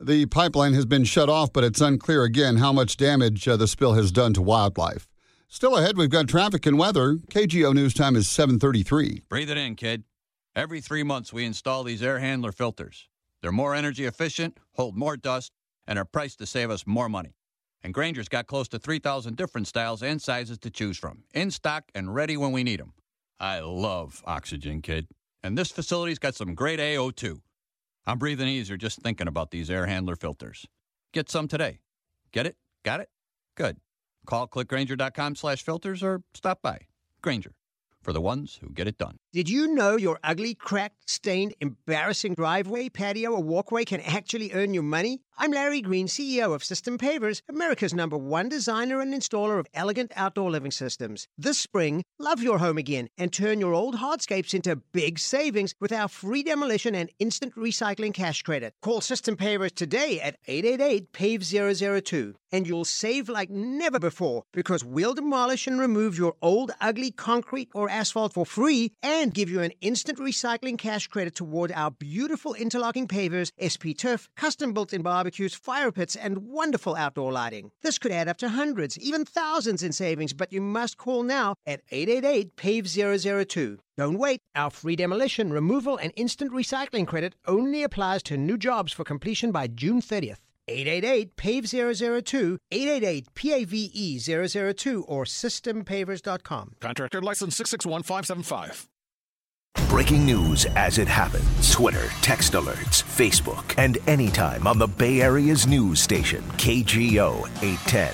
The pipeline has been shut off, but it's unclear again how much damage uh, the spill has done to wildlife. Still ahead, we've got traffic and weather. K G O News Time is seven thirty-three. Breathe it in, kid. Every three months, we install these air handler filters. They're more energy efficient, hold more dust, and are priced to save us more money. And Grainger's got close to three thousand different styles and sizes to choose from, in stock and ready when we need them. I love oxygen, kid. And this facility's got some great A O too. I'm breathing easier just thinking about these air handler filters. Get some today. Get it? Got it? Good. Call clickgrainger.com slash filters or stop by. Grainger, for the ones who get it done. Did you know your ugly, cracked, stained, embarrassing driveway, patio, or walkway can actually earn you money? I'm Larry Green, C E O of System Pavers, America's number one designer and installer of elegant outdoor living systems. This spring, love your home again and turn your old hardscapes into big savings with our free demolition and instant recycling cash credit. Call System Pavers today at eight eight eight, P A V E zero zero two and you'll save like never before because we'll demolish and remove your old, ugly concrete or asphalt for free and give you an instant recycling cash credit toward our beautiful interlocking pavers, S P Turf, custom built-in barbecues, fire pits, and wonderful outdoor lighting. This could add up to hundreds, even thousands in savings, but you must call now at eight eight eight, P A V E zero zero two. Don't wait. Our free demolition, removal, and instant recycling credit only applies to new jobs for completion by June thirtieth. eight eight eight, P A V E zero zero two, eight eight eight, P A V E zero zero two, or system pavers dot com. Contractor license six six one five seven five. Breaking news as it happens. Twitter, text alerts, Facebook, and anytime on the Bay Area's news station, K G O eight ten.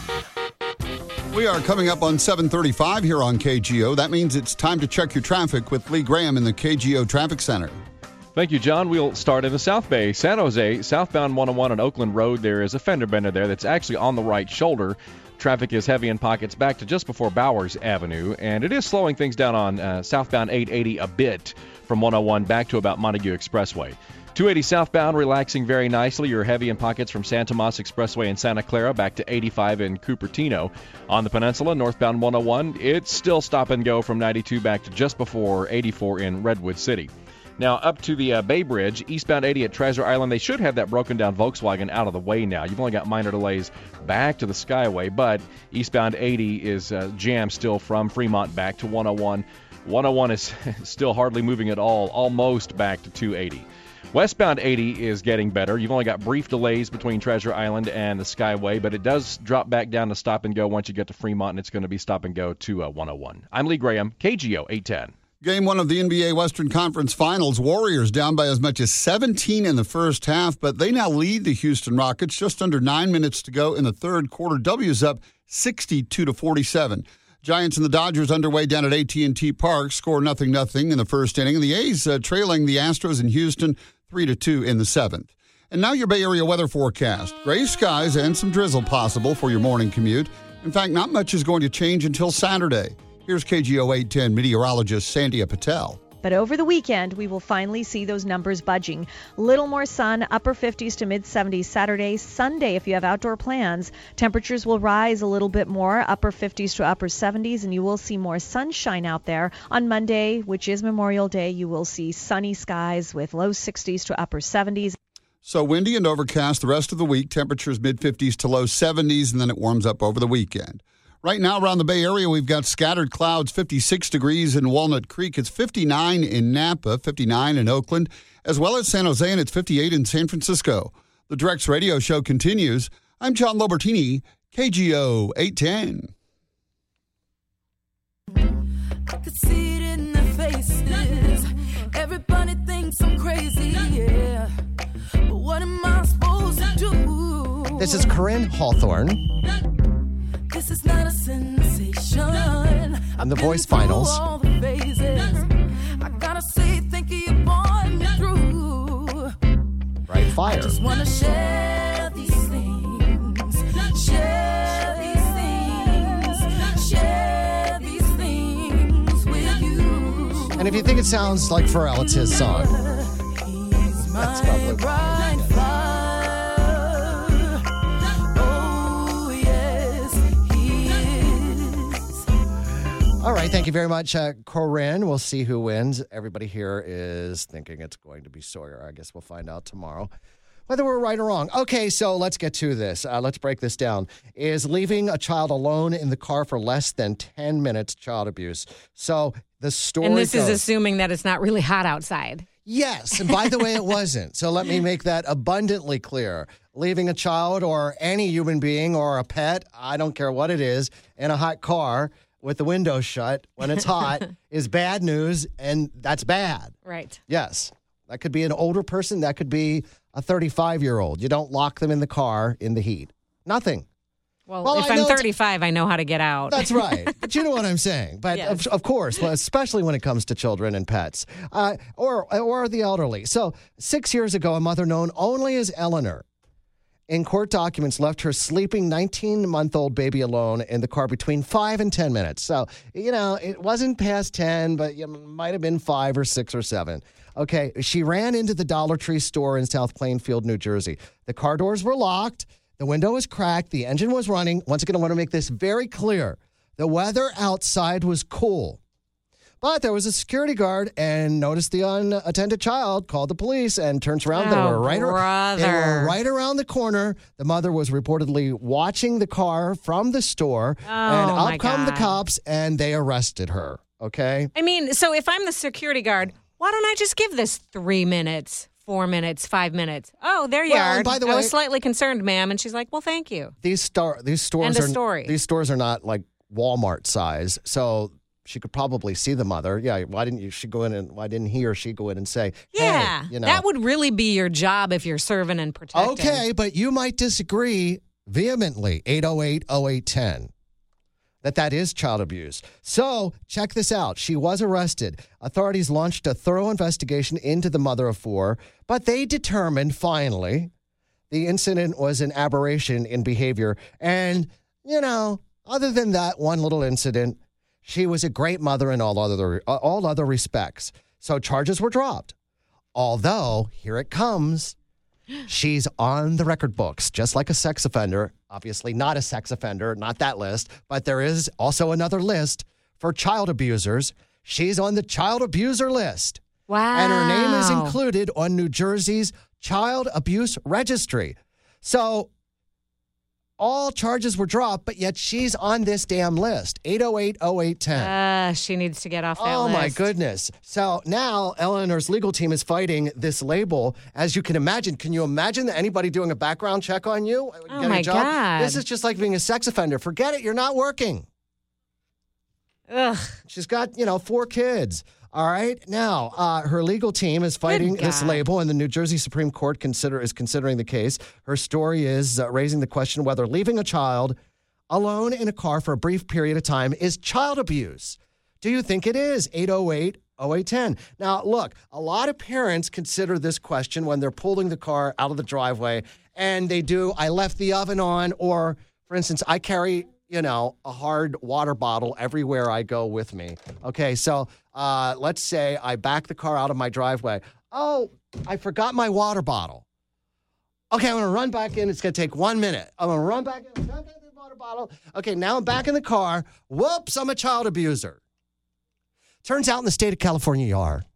We are coming up on seven thirty-five here on K G O. That means it's time to check your traffic with Lee Graham in the K G O Traffic Center. Thank you, John. We'll start in the South Bay. San Jose, southbound one oh one on Oakland Road. There is a fender bender there that's actually on the right shoulder. Traffic is heavy in pockets back to just before Bowers Avenue, and it is slowing things down on uh, southbound eight eighty a bit from one oh one back to about Montague Expressway. two eighty southbound relaxing very nicely. You're heavy in pockets from San Tomas Expressway in Santa Clara back to eighty-five in Cupertino. On the peninsula, northbound one oh one, it's still stop and go from ninety-two back to just before eighty-four in Redwood City. Now, up to the uh, Bay Bridge, eastbound eighty at Treasure Island. They should have that broken-down Volkswagen out of the way now. You've only got minor delays back to the Skyway, but eastbound eighty is uh, jammed still from Fremont back to one oh one. one oh one is still hardly moving at all, almost back to two eighty. Westbound eighty is getting better. You've only got brief delays between Treasure Island and the Skyway, but it does drop back down to stop and go once you get to Fremont, and it's going to be stop and go to uh, one oh one. I'm Lee Graham, K G O eight ten. Game one of the N B A Western Conference Finals. Warriors down by as much as seventeen in the first half, but they now lead the Houston Rockets. Just under nine minutes to go in the third quarter. W's up sixty-two to forty-seven. Giants and the Dodgers underway down at A T and T Park. Score nothing nothing in the first inning. And the A's uh, trailing the Astros in Houston three to two in the seventh. And now your Bay Area weather forecast. Gray skies and some drizzle possible for your morning commute. In fact, not much is going to change until Saturday. Here's K G O eight ten meteorologist Sandhya Patel. But over the weekend, we will finally see those numbers budging. Little more sun, upper fifties to mid seventies Saturday. Sunday, if you have outdoor plans, temperatures will rise a little bit more, upper fifties to upper seventies, and you will see more sunshine out there. On Monday, which is Memorial Day, you will see sunny skies with low sixties to upper seventies. So windy and overcast the rest of the week. Temperatures mid fifties to low seventies, and then it warms up over the weekend. Right now around the Bay Area, we've got scattered clouds, fifty-six degrees in Walnut Creek. It's fifty-nine in Napa, fifty-nine in Oakland, as well as San Jose, and it's fifty-eight in San Francisco. The Drex Radio Show continues. I'm John Lobertini, K G O eight ten. I could see it in their faces. Everybody thinks I'm crazy, yeah. But what am I supposed to do? This is Corinne Hawthorne. This is not a sensation. And the voice finals. All the phases. I gotta say, thank you, you brought me through. Right fire. I just wanna share these things. Share these things. Share these things with you. And if you think it sounds like Pharrell, it's his song. That's probably why. All right, thank you very much, uh, Corinne. We'll see who wins. Everybody here is thinking it's going to be Sawyer. I guess we'll find out tomorrow. whether we're right or wrong. Okay, so let's get to this. Uh, let's break this down. Is leaving a child alone in the car for less than ten minutes child abuse? So the story And this goes, is assuming that it's not really hot outside. Yes, and by the way, it wasn't. So let me make that abundantly clear. Leaving a child or any human being or a pet, I don't care what it is, in a hot car with the window shut when it's hot is bad news, and that's bad. Right. Yes. That could be an older person. That could be a thirty-five-year-old. You don't lock them in the car in the heat. Nothing. Well, Well, if I I'm know it's- thirty-five, I know how to get out. That's right. But you know what I'm saying. But Yes. of, of course, well, especially when it comes to children and pets uh, or, or the elderly. So six years ago, a mother known only as Eleanor in court documents left her sleeping nineteen-month-old baby alone in the car between five and ten minutes. So, you know, it wasn't past ten, but it might have been five or six or seven. Okay, she ran into the Dollar Tree store in South Plainfield, New Jersey. The car doors were locked. The window was cracked. The engine was running. Once again, I want to make this very clear. The weather outside was cool. But there was a security guard and noticed the unattended child, called the police, and turns around. Oh, they were right ar- they were brother. right around the corner. The mother was reportedly watching the car from the store. Oh, and my up come the God. cops, and they arrested her. Okay? I mean, so if I'm the security guard, why don't I just give this three minutes, four minutes, five minutes? Oh, there you Well, are. and by the I way- was slightly concerned, ma'am. And she's like, well, thank you. These star these stores End of are story. these stores are not like Walmart size. So she could probably see the mother. Yeah, why didn't you she go in and why didn't he or she go in and say, Yeah, hey, you know. that would really be your job if you're serving and protecting. Okay, but you might disagree vehemently. eight oh eight, oh eight one oh That that is child abuse. So check this out. She was arrested. Authorities launched a thorough investigation into the mother of four, but they determined finally the incident was an aberration in behavior. And, you know, other than that one little incident, she was a great mother in all other all other respects. So charges were dropped. Although, here it comes. She's on the record books, just like a sex offender. Obviously not a sex offender, not that list, but there is also another list for child abusers. She's on the child abuser list. Wow. And her name is included on New Jersey's Child Abuse Registry. So all charges were dropped, but yet she's on this damn list. eight oh eight, oh eight one oh Uh, she needs to get off that Oh, list. my goodness. So now Eleanor's legal team is fighting this label. As you can imagine, can you imagine that anybody doing a background check on you? Oh, Get a my job? God. This is just like being a sex offender. Forget it. You're not working. Ugh. She's got, you know, four kids. All right. Now, uh, her legal team is fighting Good this God. label, and the New Jersey Supreme Court consider is considering the case. Her story is uh, raising the question whether leaving a child alone in a car for a brief period of time is child abuse. Do you think it is? eight oh eight, oh eight one oh Now, look, a lot of parents consider this question when they're pulling the car out of the driveway, and they do, I left the oven on, or, for instance, I carry, you know, a hard water bottle everywhere I go with me. Okay, so uh, let's say I back the car out of my driveway. Oh, I forgot my water bottle. Okay, I'm going to run back in. It's going to take one minute. I'm going to run back in. Back in the water bottle. Okay, now I'm back in the car. Whoops, I'm a child abuser. Turns out in the state of California, you are.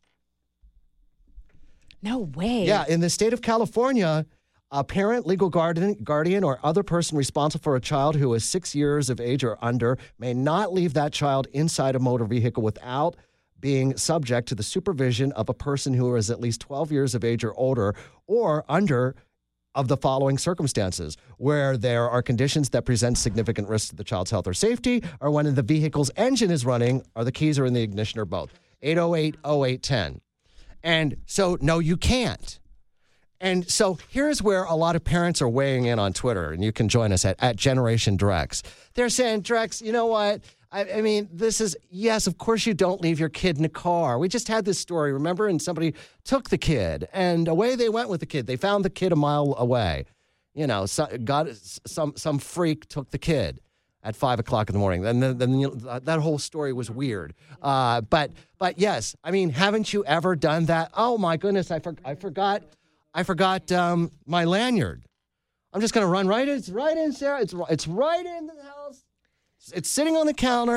No way. Yeah, in the state of California, a parent, legal guardian, guardian, or other person responsible for a child who is six years of age or under may not leave that child inside a motor vehicle without being subject to the supervision of a person who is at least twelve years of age or older or under of the following circumstances, where there are conditions that present significant risk to the child's health or safety, or when the vehicle's engine is running, or the keys are in the ignition, or both. eight oh eight, oh eight one oh And so, no, you can't. And so here's where a lot of parents are weighing in on Twitter, and you can join us at, at Generation Drex. They're saying, Drex, you know what? I, I mean, this is, yes, of course you don't leave your kid in a car. We just had this story, remember? And somebody took the kid, and away they went with the kid. They found the kid a mile away. You know, so, got, some some freak took the kid at five o'clock in the morning. And then, then you know, that whole story was weird. Uh, but, but yes, I mean, haven't you ever done that? Oh, my goodness, I, for, I forgot. I forgot um, my lanyard. I'm just going to run right in. It's right in, Sarah. It's, it's right in the house. It's sitting on the counter.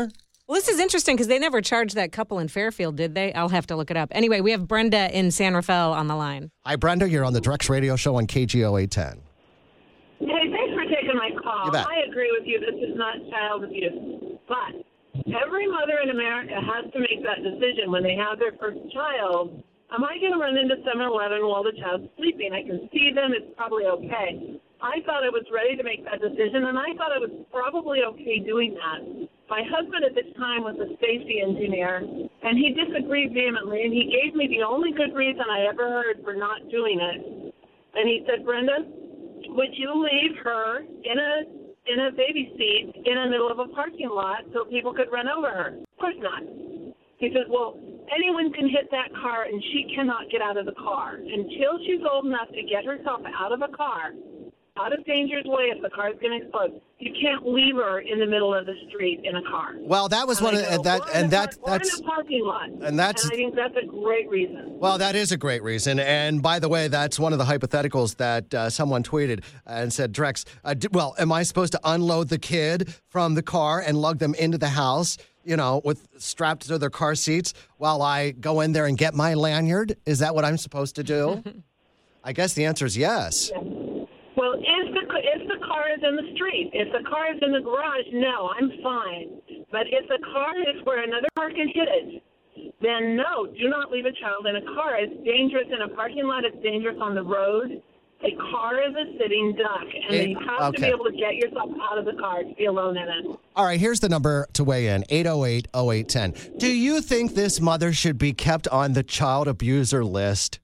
Well, this is interesting because they never charged that couple in Fairfield, did they? I'll have to look it up. Anyway, we have Brenda in San Rafael on the line. Hi, Brenda. You're on the Drex Radio Show on K G O eight ten. Hey, thanks for taking my call. You bet. I agree with you. This is not child abuse. But every mother in America has to make that decision when they have their first child. Am I going to run into seven eleven while the child's sleeping? I can see them. It's probably okay. I thought I was ready to make that decision, and I thought I was probably okay doing that. My husband at the time was a safety engineer, and he disagreed vehemently, and he gave me the only good reason I ever heard for not doing it. And he said, Brenda, would you leave her in a in a baby seat in the middle of a parking lot so people could run over her? Of course not. He says, well, anyone can hit that car, and she cannot get out of the car. Until she's old enough to get herself out of a car, out of danger's way if the car's going to explode, you can't leave her in the middle of the street in a car. Well, that was and one I of go, and that or and in that a, or that's in a parking lot. and that's- and I think that's a great reason. Well, that is a great reason. And by the way, that's one of the hypotheticals that uh, someone tweeted and said, Drex, uh, d- well, am I supposed to unload the kid from the car and lug them into the house, you know, with strapped to their car seats while I go in there and get my lanyard? Is that what I'm supposed to do? I guess the answer is yes. Yeah. Well, if the if the car is in the street, if the car is in the garage, no, I'm fine. But if the car is where another car can hit it, then no, do not leave a child in a car. It's dangerous in a parking lot. It's dangerous on the road. A car is a sitting duck, and It- you have to okay. be able to get yourself out of the car to be alone in it. All right, here's the number to weigh in, eight oh eight, oh eight one oh. Do you think this mother should be kept on the child abuser list?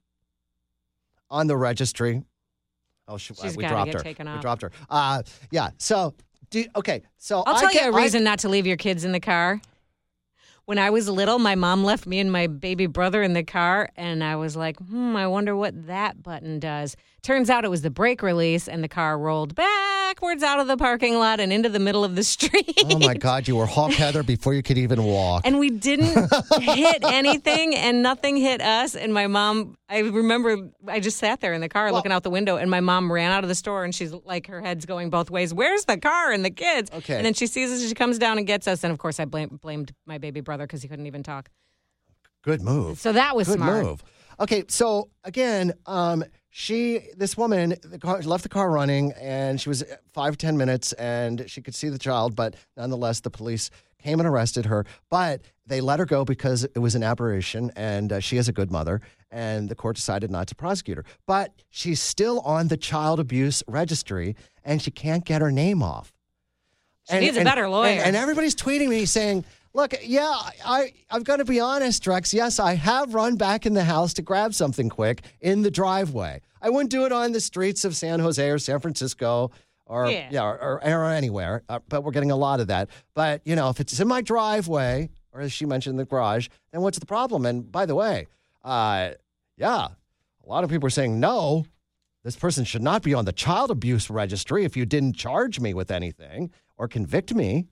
On the registry? Oh, she, She's we gotta dropped get her. taken We off. dropped her. Uh, yeah, so, do, okay. So I'll I tell get, you a I- reason not to leave your kids in the car. When I was little, my mom left me and my baby brother in the car, and I was like, hmm, I wonder what that button does. Turns out it was the brake release, and the car rolled backwards out of the parking lot and into the middle of the street. Oh, my God, you were Hawk Heather before you could even walk. And we didn't hit anything, and nothing hit us. And my mom, I remember I just sat there in the car looking out the window, and my mom ran out of the store, and she's like, her head's going both ways. Where's the car and the kids? Okay. And then she sees us, she comes down and gets us. And of course, I blame, blamed my baby brother because he couldn't even talk. Good move. So that was Good smart. move. Okay, so again, um, she, this woman, the car, left the car running, and she was five, ten minutes, and she could see the child, but nonetheless, the police came and arrested her. But they let her go because it was an aberration, and uh, she is a good mother, and the court decided not to prosecute her. But she's still on the child abuse registry, and she can't get her name off. She needs a better lawyer. And, and everybody's tweeting me saying, look, yeah, I, I've got to be honest, Drex. Yes, I have run back in the house to grab something quick in the driveway. I wouldn't do it on the streets of San Jose or San Francisco or, Yeah. yeah, or, or, or anywhere, uh, but we're getting a lot of that. But, you know, if it's in my driveway, or as she mentioned, the garage, then what's the problem? And by the way, uh, yeah, a lot of people are saying, no, this person should not be on the child abuse registry if you didn't charge me with anything or convict me.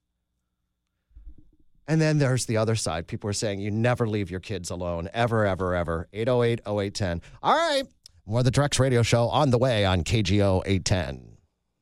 And then there's the other side. People are saying you never leave your kids alone, ever, ever, ever. eight oh eight, oh eight one oh. All right. More of the Drex Radio Show on the way on K G O eight ten.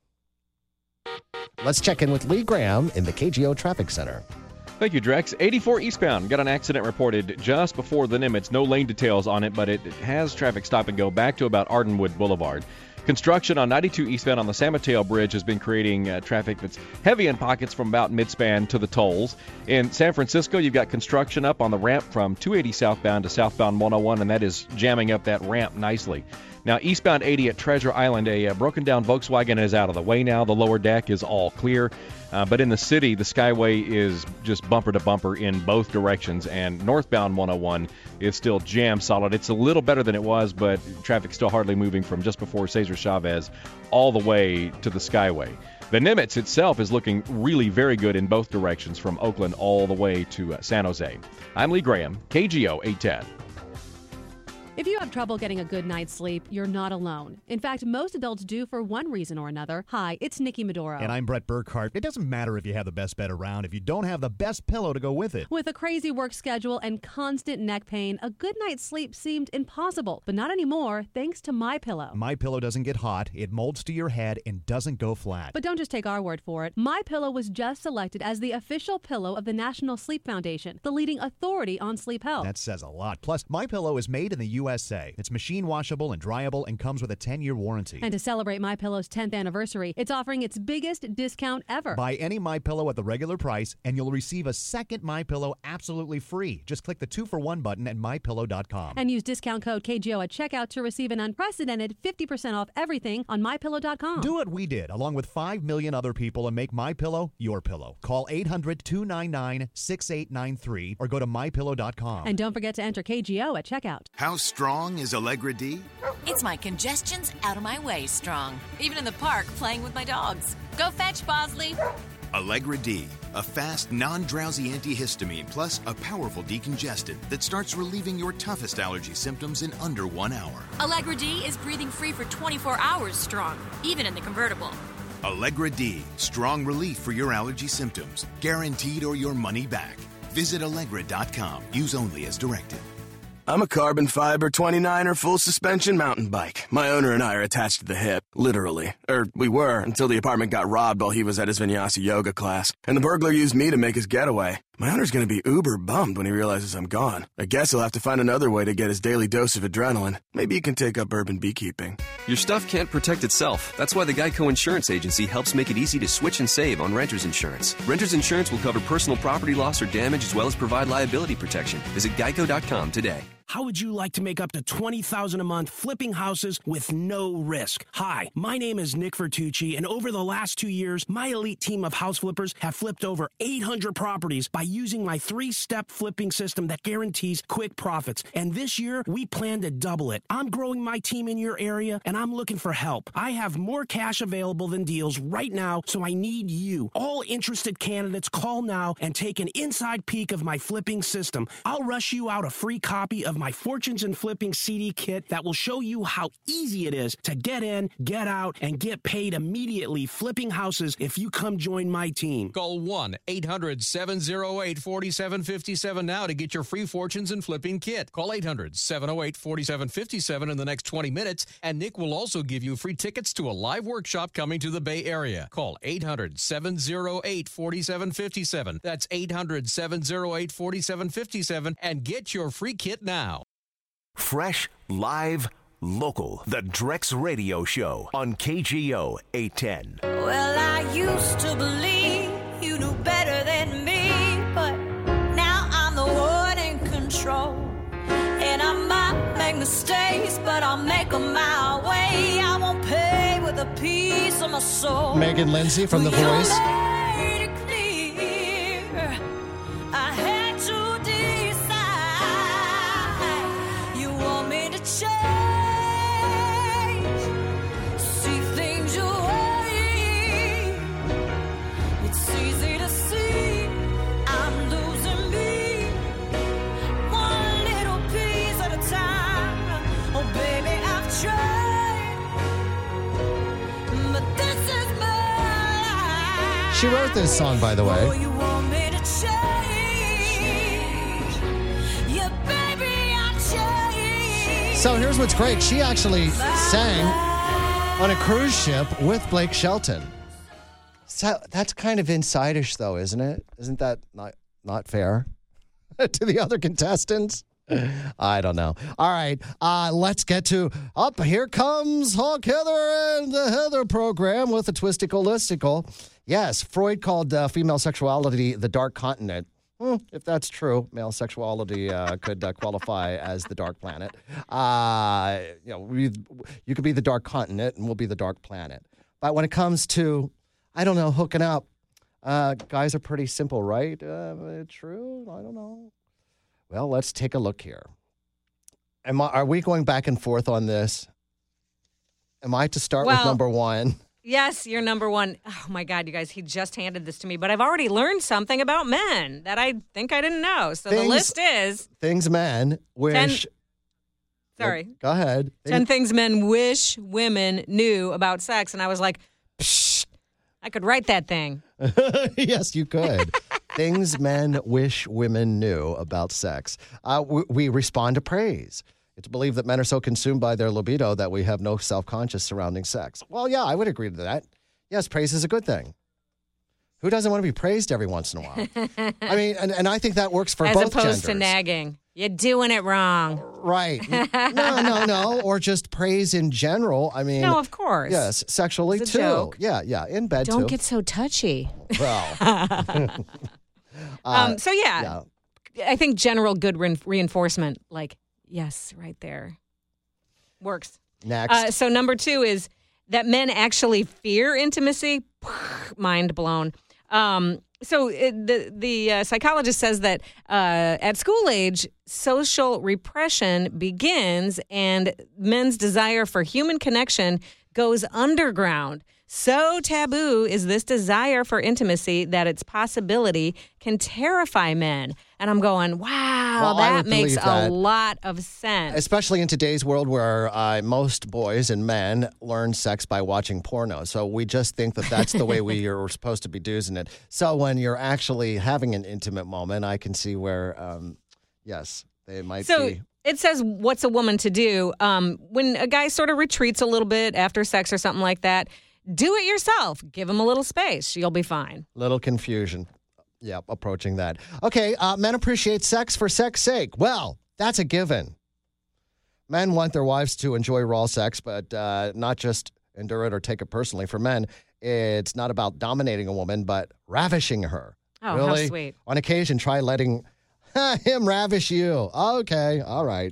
Let's check in with Lee Graham in the K G O Traffic Center. Thank you, Drex. eighty-four eastbound. Got an accident reported just before the Nimitz. No lane details on it, but it has traffic stop and go back to about Ardenwood Boulevard. Construction on ninety-two eastbound on the San Mateo Bridge has been creating uh, traffic that's heavy in pockets from about midspan to the tolls. In San Francisco, you've got construction up on the ramp from two eighty southbound to southbound one oh one, and that is jamming up that ramp nicely. Now, eastbound eighty at Treasure Island, a uh, broken down Volkswagen is out of the way now. The lower deck is all clear. Uh, but in the city, the Skyway is just bumper to bumper in both directions, and northbound one oh one is still jam solid. It's a little better than it was, but traffic's still hardly moving from just before Cesar Chavez all the way to the Skyway. The Nimitz itself is looking really very good in both directions from Oakland all the way to uh, San Jose. I'm Lee Graham, K G O eight ten. If you have trouble getting a good night's sleep, you're not alone. In fact, most adults do for one reason or another. Hi, it's Nikki Medoro. And I'm Brett Burkhart. It doesn't matter if you have the best bed around if you don't have the best pillow to go with it. With a crazy work schedule and constant neck pain, a good night's sleep seemed impossible. But not anymore, thanks to MyPillow. MyPillow doesn't get hot, it molds to your head, and doesn't go flat. But don't just take our word for it. MyPillow was just selected as the official pillow of the National Sleep Foundation, the leading authority on sleep health. That says a lot. Plus, MyPillow is made in the U S A. It's machine washable and dryable and comes with a ten-year warranty. And to celebrate MyPillow's tenth anniversary, it's offering its biggest discount ever. Buy any MyPillow at the regular price, and you'll receive a second MyPillow absolutely free. Just click the two for one button at my pillow dot com. And use discount code K G O at checkout to receive an unprecedented fifty percent off everything on my pillow dot com. Do what we did, along with five million other people, and make MyPillow your pillow. Call eight hundred, two nine nine, six eight nine three or go to my pillow dot com. And don't forget to enter K G O at checkout. How strong is Allegra D? It's my congestion's out of my way strong. Even in the park playing with my dogs. Go fetch, Bosley. Allegra D, a fast, non-drowsy antihistamine plus a powerful decongestant that starts relieving your toughest allergy symptoms in under one hour. Allegra D is breathing free for twenty-four hours strong, even in the convertible. Allegra D, strong relief for your allergy symptoms, guaranteed or your money back. Visit Allegra dot com. Use only as directed. I'm a carbon fiber twenty-niner full suspension mountain bike. My owner and I are attached to the hip, literally. Or we were, until the apartment got robbed while he was at his vinyasa yoga class. And the burglar used me to make his getaway. My owner's gonna be uber bummed when he realizes I'm gone. I guess he'll have to find another way to get his daily dose of adrenaline. Maybe he can take up urban beekeeping. Your stuff can't protect itself. That's why the Geico Insurance Agency helps make it easy to switch and save on renter's insurance. Renter's insurance will cover personal property loss or damage as well as provide liability protection. Visit geico dot com today. How would you like to make up to twenty thousand dollars a month flipping houses with no risk? Hi, my name is Nick Vertucci, and over the last two years, my elite team of house flippers have flipped over eight hundred properties by using my three-step flipping system that guarantees quick profits. And this year, we plan to double it. I'm growing my team in your area, and I'm looking for help. I have more cash available than deals right now, so I need you. All interested candidates, call now and take an inside peek of my flipping system. I'll rush you out a free copy of my Fortunes in Flipping C D kit that will show you how easy it is to get in, get out, and get paid immediately flipping houses if you come join my team. Call one eight hundred, seven oh eight, four seven five seven now to get your free Fortunes in Flipping kit. Call eight hundred, seven oh eight, four seven five seven in the next twenty minutes, and Nick will also give you free tickets to a live workshop coming to the Bay Area. Call eight hundred, seven oh eight, four seven five seven. That's eight hundred, seven oh eight, four seven five seven, and get your free kit now. Fresh, live, local. The Drex Radio Show on K G O eight ten. Well, I used to believe you knew better than me, but now I'm the one in control. And I might make mistakes, but I'll make them my way. I won't pay with a piece of my soul. Megan Lindsay from The You Voice. made it clear I had to decide. You want me to change, see things your way. It's easy to see I'm losing me, one little piece at a time. Oh baby, I've tried, but this is my life. She wrote this song, by the way. Oh, you want me to change? Yeah, baby, I change. So here's what's great. She actually sang on a cruise ship with Blake Shelton. So that's kind of inside-ish, though, isn't it? Isn't that not, not fair to the other contestants? I don't know. All right, uh, let's get to up. Here comes Hawk Heather and the Heather program with a twisticle listicle. Yes, Freud called uh, female sexuality the dark continent. Hmm, if that's true, male sexuality uh, could uh, qualify as the dark planet. Uh, you know, we, you could be the dark continent, and we'll be the dark planet. But when it comes to, I don't know, hooking up, uh, guys are pretty simple, right? Uh, true? I don't know. Well, let's take a look here. Am I, are we going back and forth on this? Am I to start Well, with number one? Yes, you're number one. Oh, my God, you guys, he just handed this to me, but I've already learned something about men that I think I didn't know. So the Things- list is Things men wish ten Sorry. Go ahead. ten things men wish women knew about sex. And I was like, psh, I could write that thing. Yes, you could. Things men wish women knew about sex. Uh, we, we respond to praise. It's believed that men are so consumed by their libido that we have no self-conscious surrounding sex. Well, yeah, I would agree to that. Yes, praise is a good thing. Who doesn't want to be praised every once in a while? I mean, and, and I think that works for As both genders. opposed to nagging. You're doing it wrong. Right. No, no, no. Or just praise in general. I mean. No, of course. Yes, sexually It's a too. joke. Yeah, yeah. In bed Don't too. get so touchy. Well. um, Uh, so, yeah, I think general good re- reinforcement, like, yes, right there, works. Next. Uh, so number two is that men actually fear intimacy. Mind blown. Um, so it, the the uh, psychologist says that uh, at school age, social repression begins and men's desire for human connection goes underground. So taboo is this desire for intimacy that its possibility can terrify men. And I'm going, wow, Well, I that would makes believe a that. lot of sense. Especially in today's world where uh, most boys and men learn sex by watching porno. So we just think that that's the way we are supposed to be doing it. So when you're actually having an intimate moment, I can see where, um, yes, they might So be. it says, what's a woman to do? Um, when a guy sort of retreats a little bit after sex or something like that, do it yourself. Give him a little space. You'll be fine. Little confusion. Yep, approaching that. Okay, uh, men appreciate sex for sex sake. Well, that's a given. Men want their wives to enjoy raw sex, but uh, not just endure it or take it personally. For men, it's not about dominating a woman, but ravishing her. Oh, how really? sweet. On occasion, try letting him ravish you. Okay, all right.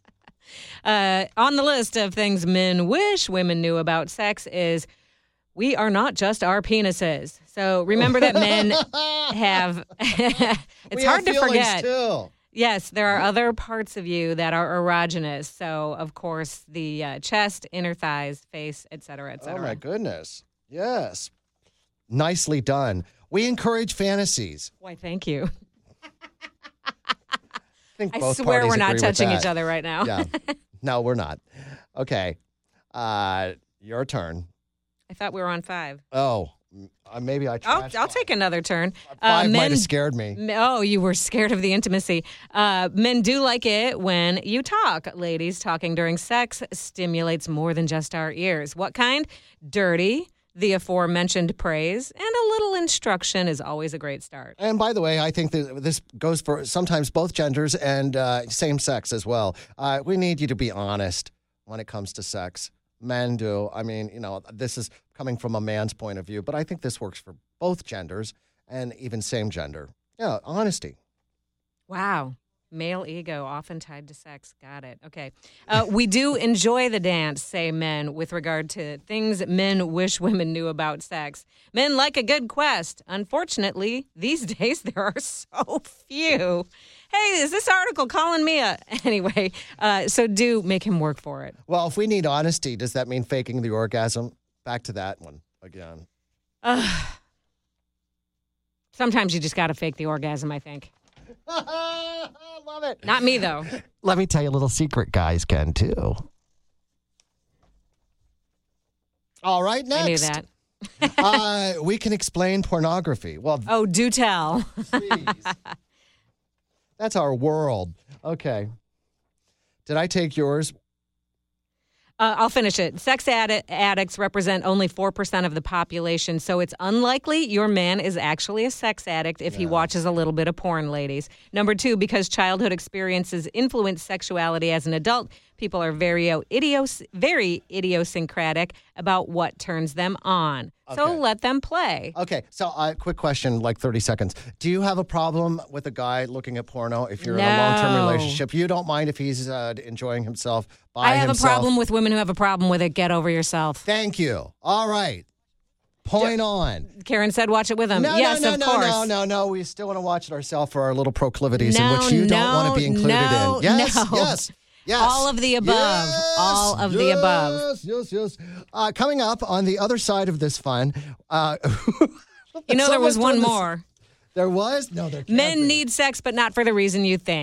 Uh, on the list of things men wish women knew about sex is we are not just our penises. So remember that men have, it's We hard have to feelings, forget. too. Yes, there are other parts of you that are erogenous. So, of course, the uh, chest, inner thighs, face, et cetera, et Oh, cetera. my goodness. Yes. Nicely done. We encourage fantasies. Why, thank you. think I both swear parties we're not agree with touching that. each other right now. Yeah. No, we're not. Okay. Uh, your turn. I thought we were on five. Oh, uh, maybe I I'll, trashed I'll take another turn. Five Uh, might men- have scared me. M- Oh, you were scared of the intimacy. Uh, men do like it when you talk. Ladies, talking during sex stimulates more than just our ears. What kind? Dirty, the aforementioned praise, and a little instruction is always a great start. And by the way, I think that this goes for sometimes both genders and uh, same sex as well. Uh, we need you to be honest when it comes to sex. Men do. I mean, you know, this is coming from a man's point of view, but I think this works for both genders and even same gender. Yeah, honesty. Wow. Male ego often tied to sex. Got it. Okay. Uh, we do enjoy the dance, say men, with regard to things men wish women knew about sex. Men like a good quest. Unfortunately, these days there are so few. Hey, is this article calling me a... Anyway, uh, so do make him work for it. Well, if we need honesty, does that mean faking the orgasm? Back to that one again. Uh, sometimes you just got to fake the orgasm, I think. I love it. Not me, though. Let me tell you a little secret, guys can too. All right, next. I knew that. uh, we can explain pornography. Well, Oh, do tell. that's our world. Okay. Did I take yours? Uh, I'll finish it. Sex addi- addicts represent only four percent of the population, so it's unlikely your man is actually a sex addict if he watches a little bit of porn, ladies. Number two, because childhood experiences influence sexuality as an adult, people are very, idios- very idiosyncratic about what turns them on. So Okay. let them play. Okay, so uh, quick question, like thirty seconds. Do you have a problem with a guy looking at porno if you're in a long-term No. relationship? You don't mind if he's uh, enjoying himself by I have himself? a problem with women who have a problem with it. Get over yourself. Thank you. All right. Point on. Karen said watch it with him. No, yes, no, no, of no, course. no, no, no. We still want to watch it ourselves for our little proclivities in No, which you don't no, want to be included no, in. Yes, no. yes, yes. All of the above. Yes, All of the yes, above. Yes, yes, uh, coming up on the other side of this fun. Uh, You know, there was someone one told us- more. There was? No, there can't Men be. need sex, but not for the reason you think.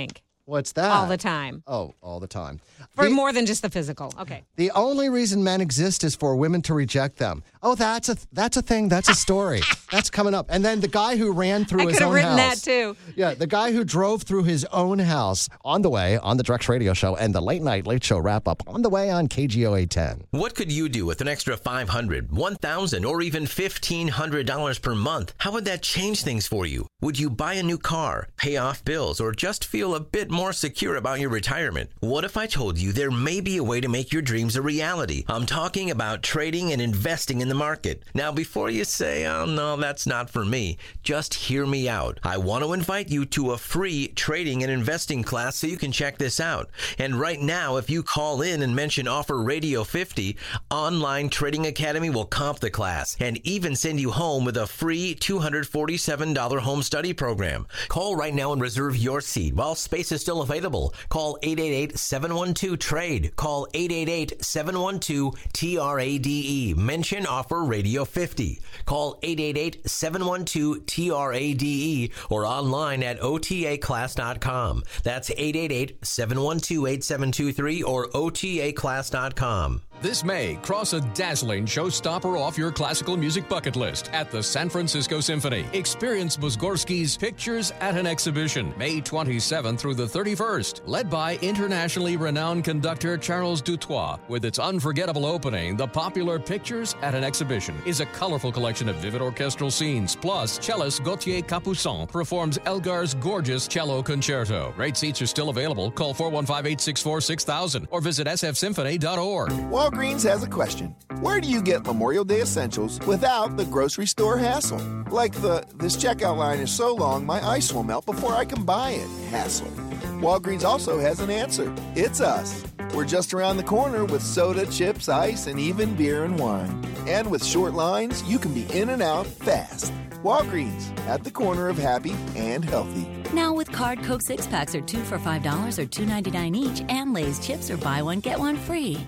What's that? All the time. Oh, all the time. For The- more than just the physical. Okay. The only reason men exist is for women to reject them. Oh, that's a that's a thing. That's a story. That's coming up. And then the guy who ran through I his could have own written house. that too. Yeah, the guy who drove through his own house on the way on the Drex Radio Show and the Late Night Late Show wrap up on the way on K G O eight ten. What could you do with an extra five hundred dollars, one thousand dollars, or even fifteen hundred dollars per month? How would that change things for you? Would you buy a new car, pay off bills, or just feel a bit more secure about your retirement? What if I told you there may be a way to make your dreams a reality? I'm talking about trading and investing in the market. Now, before you say, oh, no, that's not for me, just hear me out. I want to invite you to a free trading and investing class so you can check this out. And right now, if you call in and mention Offer Radio fifty, Online Trading Academy will comp the class and even send you home with a free two hundred forty-seven dollars home study program. Call right now and reserve your seat while space is still available. Call eight eight eight, seven one two, TRADE. Call eight eight eight, seven one two, T R A D E. Mention Offer Radio fifty. Call eight eight eight, seven one two, T R A D E or online at O T A class dot com. That's eight eight eight, seven one two, eight seven two three or O T A class dot com. This May, cross a dazzling showstopper off your classical music bucket list at the San Francisco Symphony. Experience Mussorgsky's Pictures at an Exhibition, May twenty-seventh through the thirty-first, led by internationally renowned conductor Charles Dutoit. With its unforgettable opening, the popular Pictures at an Exhibition is a colorful collection of vivid orchestral scenes. Plus, cellist Gauthier Capuçon performs Elgar's gorgeous cello concerto. Great seats are still available. Call four one five, eight six four, six thousand or visit s f symphony dot org. Walgreens has a question. Where do you get Memorial Day essentials without the grocery store hassle? Like the, this checkout line is so long my ice will melt before I can buy it hassle. Walgreens also has an answer. It's us. We're just around the corner with soda, chips, ice, and even beer and wine. And with short lines, you can be in and out fast. Walgreens, at the corner of happy and healthy. Now with card, Coke six-packs are two for five dollars or two ninety-nine each, and Lay's chips are buy one, get one free.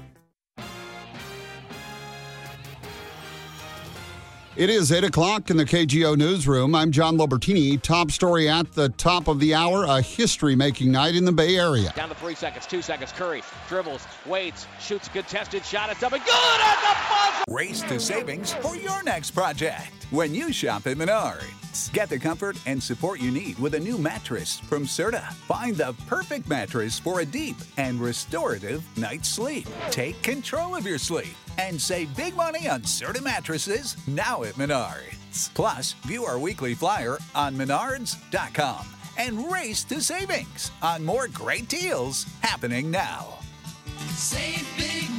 It is eight o'clock in the K G O newsroom. I'm John Lobertini. Top story at the top of the hour, a history-making night in the Bay Area. Down to three seconds, two seconds. Curry dribbles, waits, shoots a contested shot. It's up and good at the buzzer. Race to savings for your next project when you shop at Menards. Get the comfort and support you need with a new mattress from Serta. Find the perfect mattress for a deep and restorative night's sleep. Take control of your sleep and save big money on Serta mattresses now at Menards. Plus, view our weekly flyer on menards dot com and race to savings on more great deals happening now. Save big